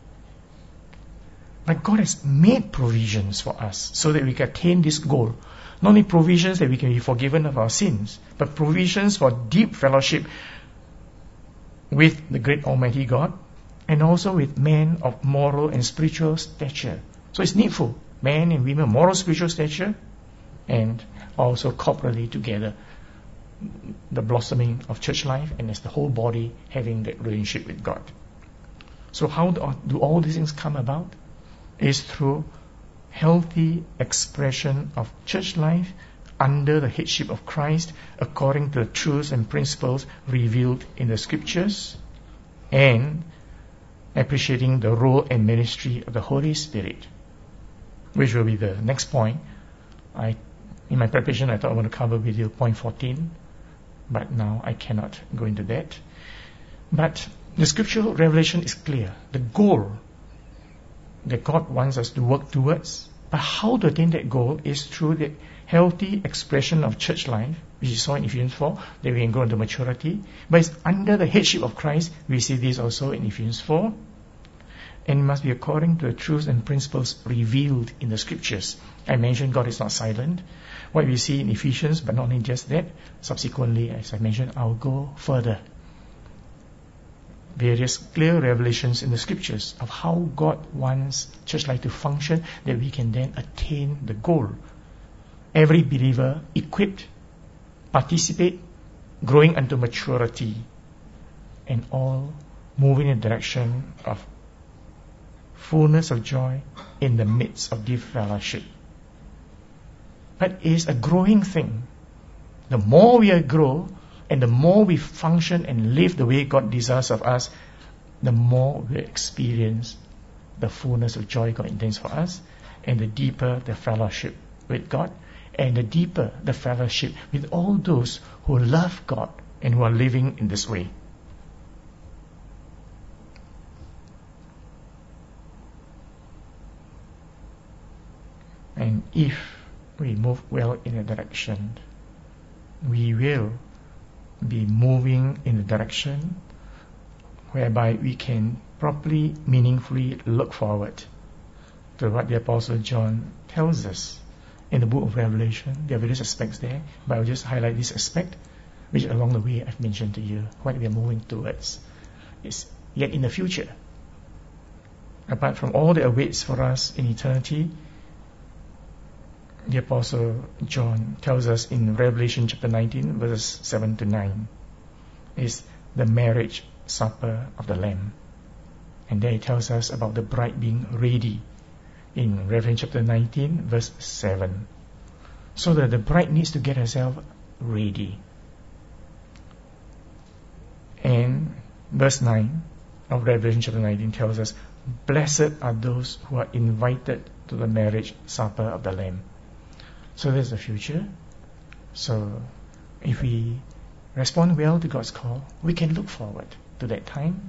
But God has made provisions for us so that we can attain this goal. Not only provisions that we can be forgiven of our sins, but provisions for deep fellowship with the great Almighty God, and also with men of moral and spiritual stature. So it's needful, men and women of moral spiritual stature, and also corporately together, the blossoming of church life, and as the whole body having that relationship with God. So how do all these things come about? Is through healthy expression of church life under the headship of Christ, according to the truths and principles revealed in the Scriptures, and appreciating the role and ministry of the Holy Spirit, which will be the next point. In my preparation, I thought I want to cover with you point 14, but now I cannot go into that. But the scriptural revelation is clear. The goal that God wants us to work towards, but how to attain that goal is through the healthy expression of church life, which you saw in Ephesians 4, that we can go into maturity. But it's under the headship of Christ. We see this also in Ephesians 4. And it must be according to the truths and principles revealed in the Scriptures. I mentioned God is not silent. What we see in Ephesians, but not only just that, subsequently, as I mentioned, I'll go further. Various clear revelations in the Scriptures of how God wants church life to function, that we can then attain the goal. Every believer equipped, participate, growing unto maturity, and all moving in the direction of fullness of joy in the midst of deep fellowship. But it is a growing thing. The more we grow, and the more we function and live the way God desires of us, the more we experience the fullness of joy God intends for us, and the deeper the fellowship with God, and the deeper the fellowship with all those who love God and who are living in this way. And if we move well in a direction, we will be moving in a direction whereby we can properly, meaningfully look forward to what the Apostle John tells us in the book of Revelation. There are various aspects there, but I'll just highlight this aspect, which along the way I've mentioned to you, what we are moving towards is yet in the future. Apart from all that awaits for us in eternity, the Apostle John tells us in Revelation chapter 19, verses 7 to 9, is the marriage supper of the Lamb. And there he tells us about the bride being ready in Revelation chapter 19, verse 7. So that the bride needs to get herself ready. And verse 9 of Revelation chapter 19 tells us, blessed are those who are invited to the marriage supper of the Lamb. So there's the future. So if we respond well to God's call, we can look forward to that time.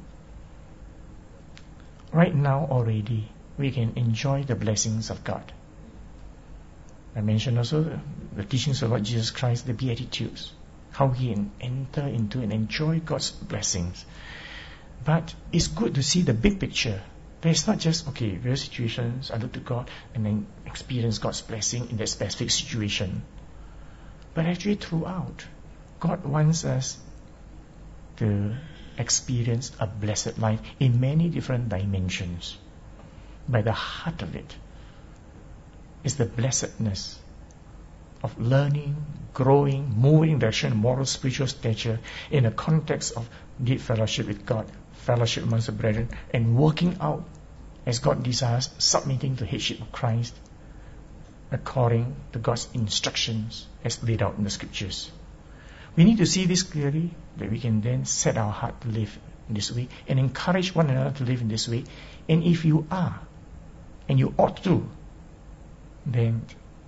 Right now already, we can enjoy the blessings of God. I mentioned also the teachings of Lord Jesus Christ, the Beatitudes, how he can enter into and enjoy God's blessings. But it's good to see the big picture. There's not just, various situations, I look to God and then experience God's blessing in that specific situation. But actually throughout, God wants us to experience a blessed life in many different dimensions. By the heart of it is the blessedness of learning, growing, moving in the direction of moral, spiritual stature in a context of deep fellowship with God, fellowship amongst the brethren, and working out as God desires, submitting to the headship of Christ according to God's instructions as laid out in the Scriptures. We need to see this clearly, that we can then set our heart to live in this way and encourage one another to live in this way. And if you are, and you ought to, then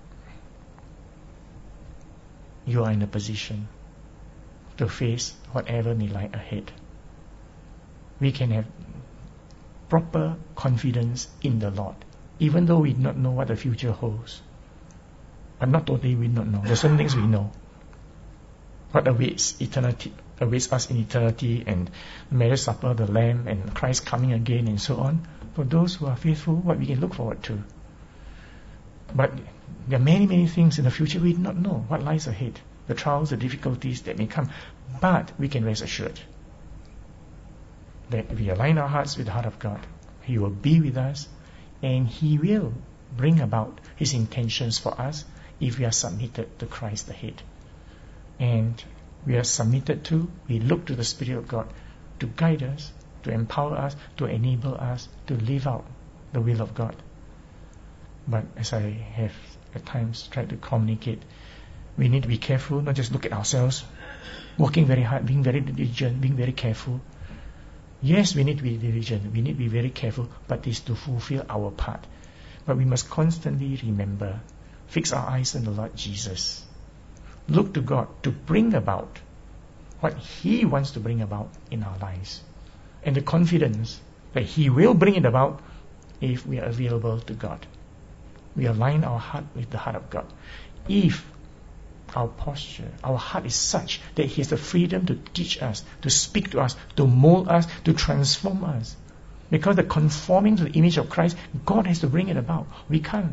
you are in a position to face whatever may lie ahead. we can have proper confidence in the Lord, even though we do not know what the future holds. But not totally we don't know. There's some things we know. What awaits us in eternity, and the marriage supper of the Lamb, and Christ coming again, and so on. For those who are faithful, what we can look forward to. But there are many, many things in the future we do not know what lies ahead, the trials, the difficulties that may come. But we can rest assured that if we align our hearts with the heart of God, He will be with us, and He will bring about His intentions for us if we are submitted to Christ the head. And we are submitted to, we look to the Spirit of God to guide us, to empower us, to enable us to live out the will of God. But as I have at times tried to communicate, we need to be careful, not just look at ourselves, working very hard, being very diligent, being very careful. Yes, we need to be diligent, we need to be very careful, but it's to fulfill our part. But we must constantly remember, fix our eyes on the Lord Jesus. Look to God to bring about what He wants to bring about in our lives. And the confidence that He will bring it about if we are available to God. We align our heart with the heart of God. If our posture, our heart is such that He has the freedom to teach us, to speak to us, to mold us, to transform us. Because the conforming to the image of Christ, God has to bring it about. We can't.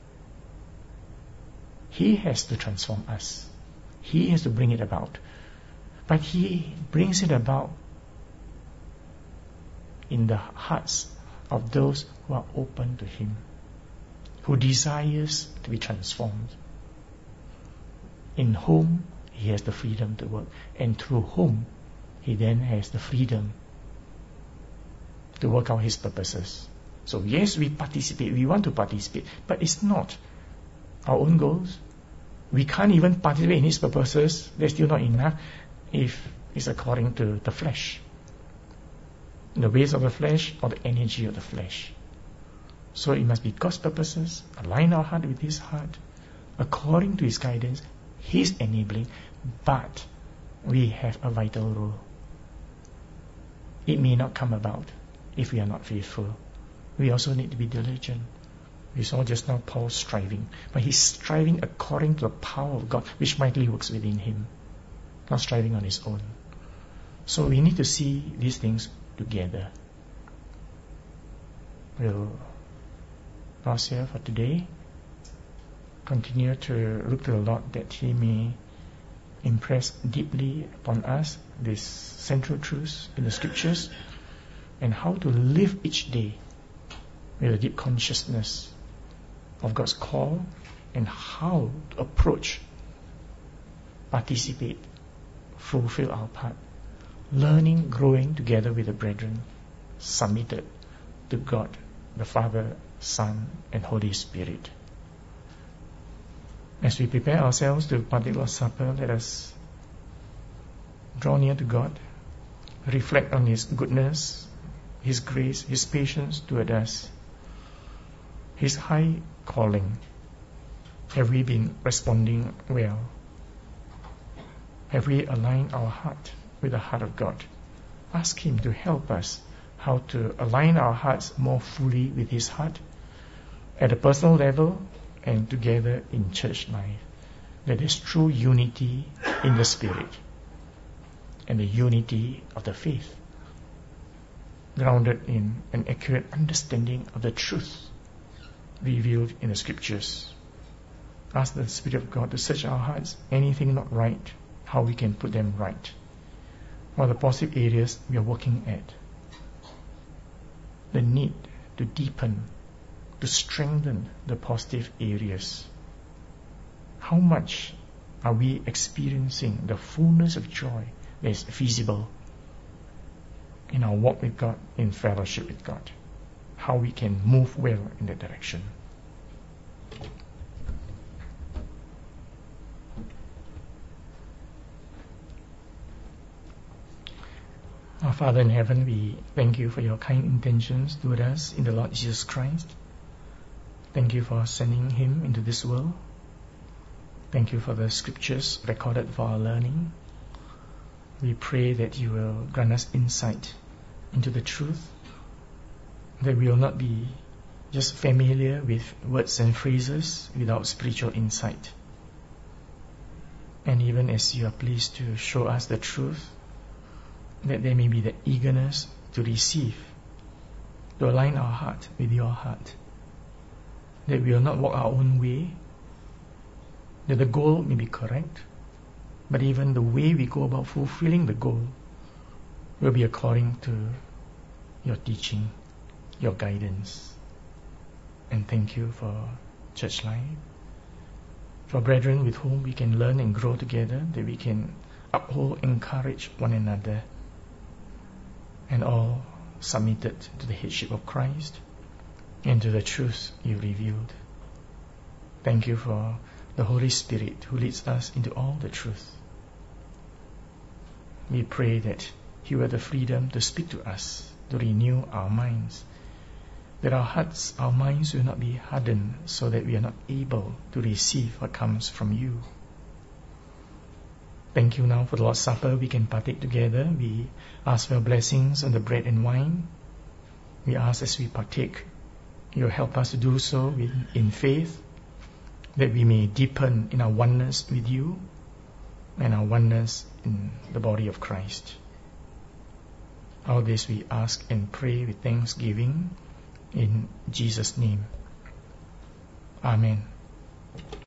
He has to transform us. He has to bring it about. But He brings it about in the hearts of those who are open to Him, who desires to be transformed, in whom He has the freedom to work, and through whom He then has the freedom to work out His purposes. So yes, we participate, we want to participate, but it's not our own goals. We can't even participate in His purposes. That's still not enough if it's according to the flesh, the ways of the flesh, or the energy of the flesh. So it must be God's purposes, align our heart with His heart, according to His guidance, His enabling, but we have a vital role. It may not come about if we are not faithful. We also need to be diligent. We saw just now Paul striving, but he's striving according to the power of God which mightily works within him, not striving on his own. So we need to see these things together. We'll pause here for today. Continue to look to the Lord that He may impress deeply upon us these central truths in the Scriptures, and how to live each day with a deep consciousness of God's call, and how to approach, participate, fulfill our part, learning, growing together with the brethren, submitted to God, the Father, Son, and Holy Spirit. As we prepare ourselves to partake of supper, let us draw near to God, reflect on His goodness, His grace, His patience toward us, His high calling. Have we been responding well? Have we aligned our heart with the heart of God? Ask Him to help us how to align our hearts more fully with His heart at a personal level and together in church life. That is true unity in the Spirit and the unity of the faith, grounded in an accurate understanding of the truth revealed in the Scriptures. Ask the Spirit of God to search our hearts, anything not right, how we can put them right. What are the positive areas we are working at? The need to deepen, to strengthen the positive areas. How much are we experiencing the fullness of joy that is feasible in our walk with God, in fellowship with God? How we can move well in that direction. Our Father in heaven, we thank You for Your kind intentions toward us in the Lord Jesus Christ. Thank You for sending Him into this world. Thank You for the Scriptures recorded for our learning. We pray that You will grant us insight into the truth, that we will not be just familiar with words and phrases without spiritual insight. And even as you are pleased to show us the truth, that there may be the eagerness to receive, to align our heart with your heart, that we will not walk our own way, that the goal may be correct, but even the way we go about fulfilling the goal will be according to your teaching, your guidance. And thank you for church life, for brethren with whom we can learn and grow together, that we can uphold, encourage one another, and all submitted to the headship of Christ and to the truths you revealed. Thank you for the Holy Spirit who leads us into all the truth. We pray that He will have the freedom to speak to us, to renew our minds, that our hearts, our minds will not be hardened so that we are not able to receive what comes from you. Thank you now for the Lord's Supper. We can partake together. We ask for your blessings on the bread and wine. We ask as we partake, you will help us to do so in faith, that we may deepen in our oneness with you and our oneness in the body of Christ. All this we ask and pray with thanksgiving in Jesus' name. Amen.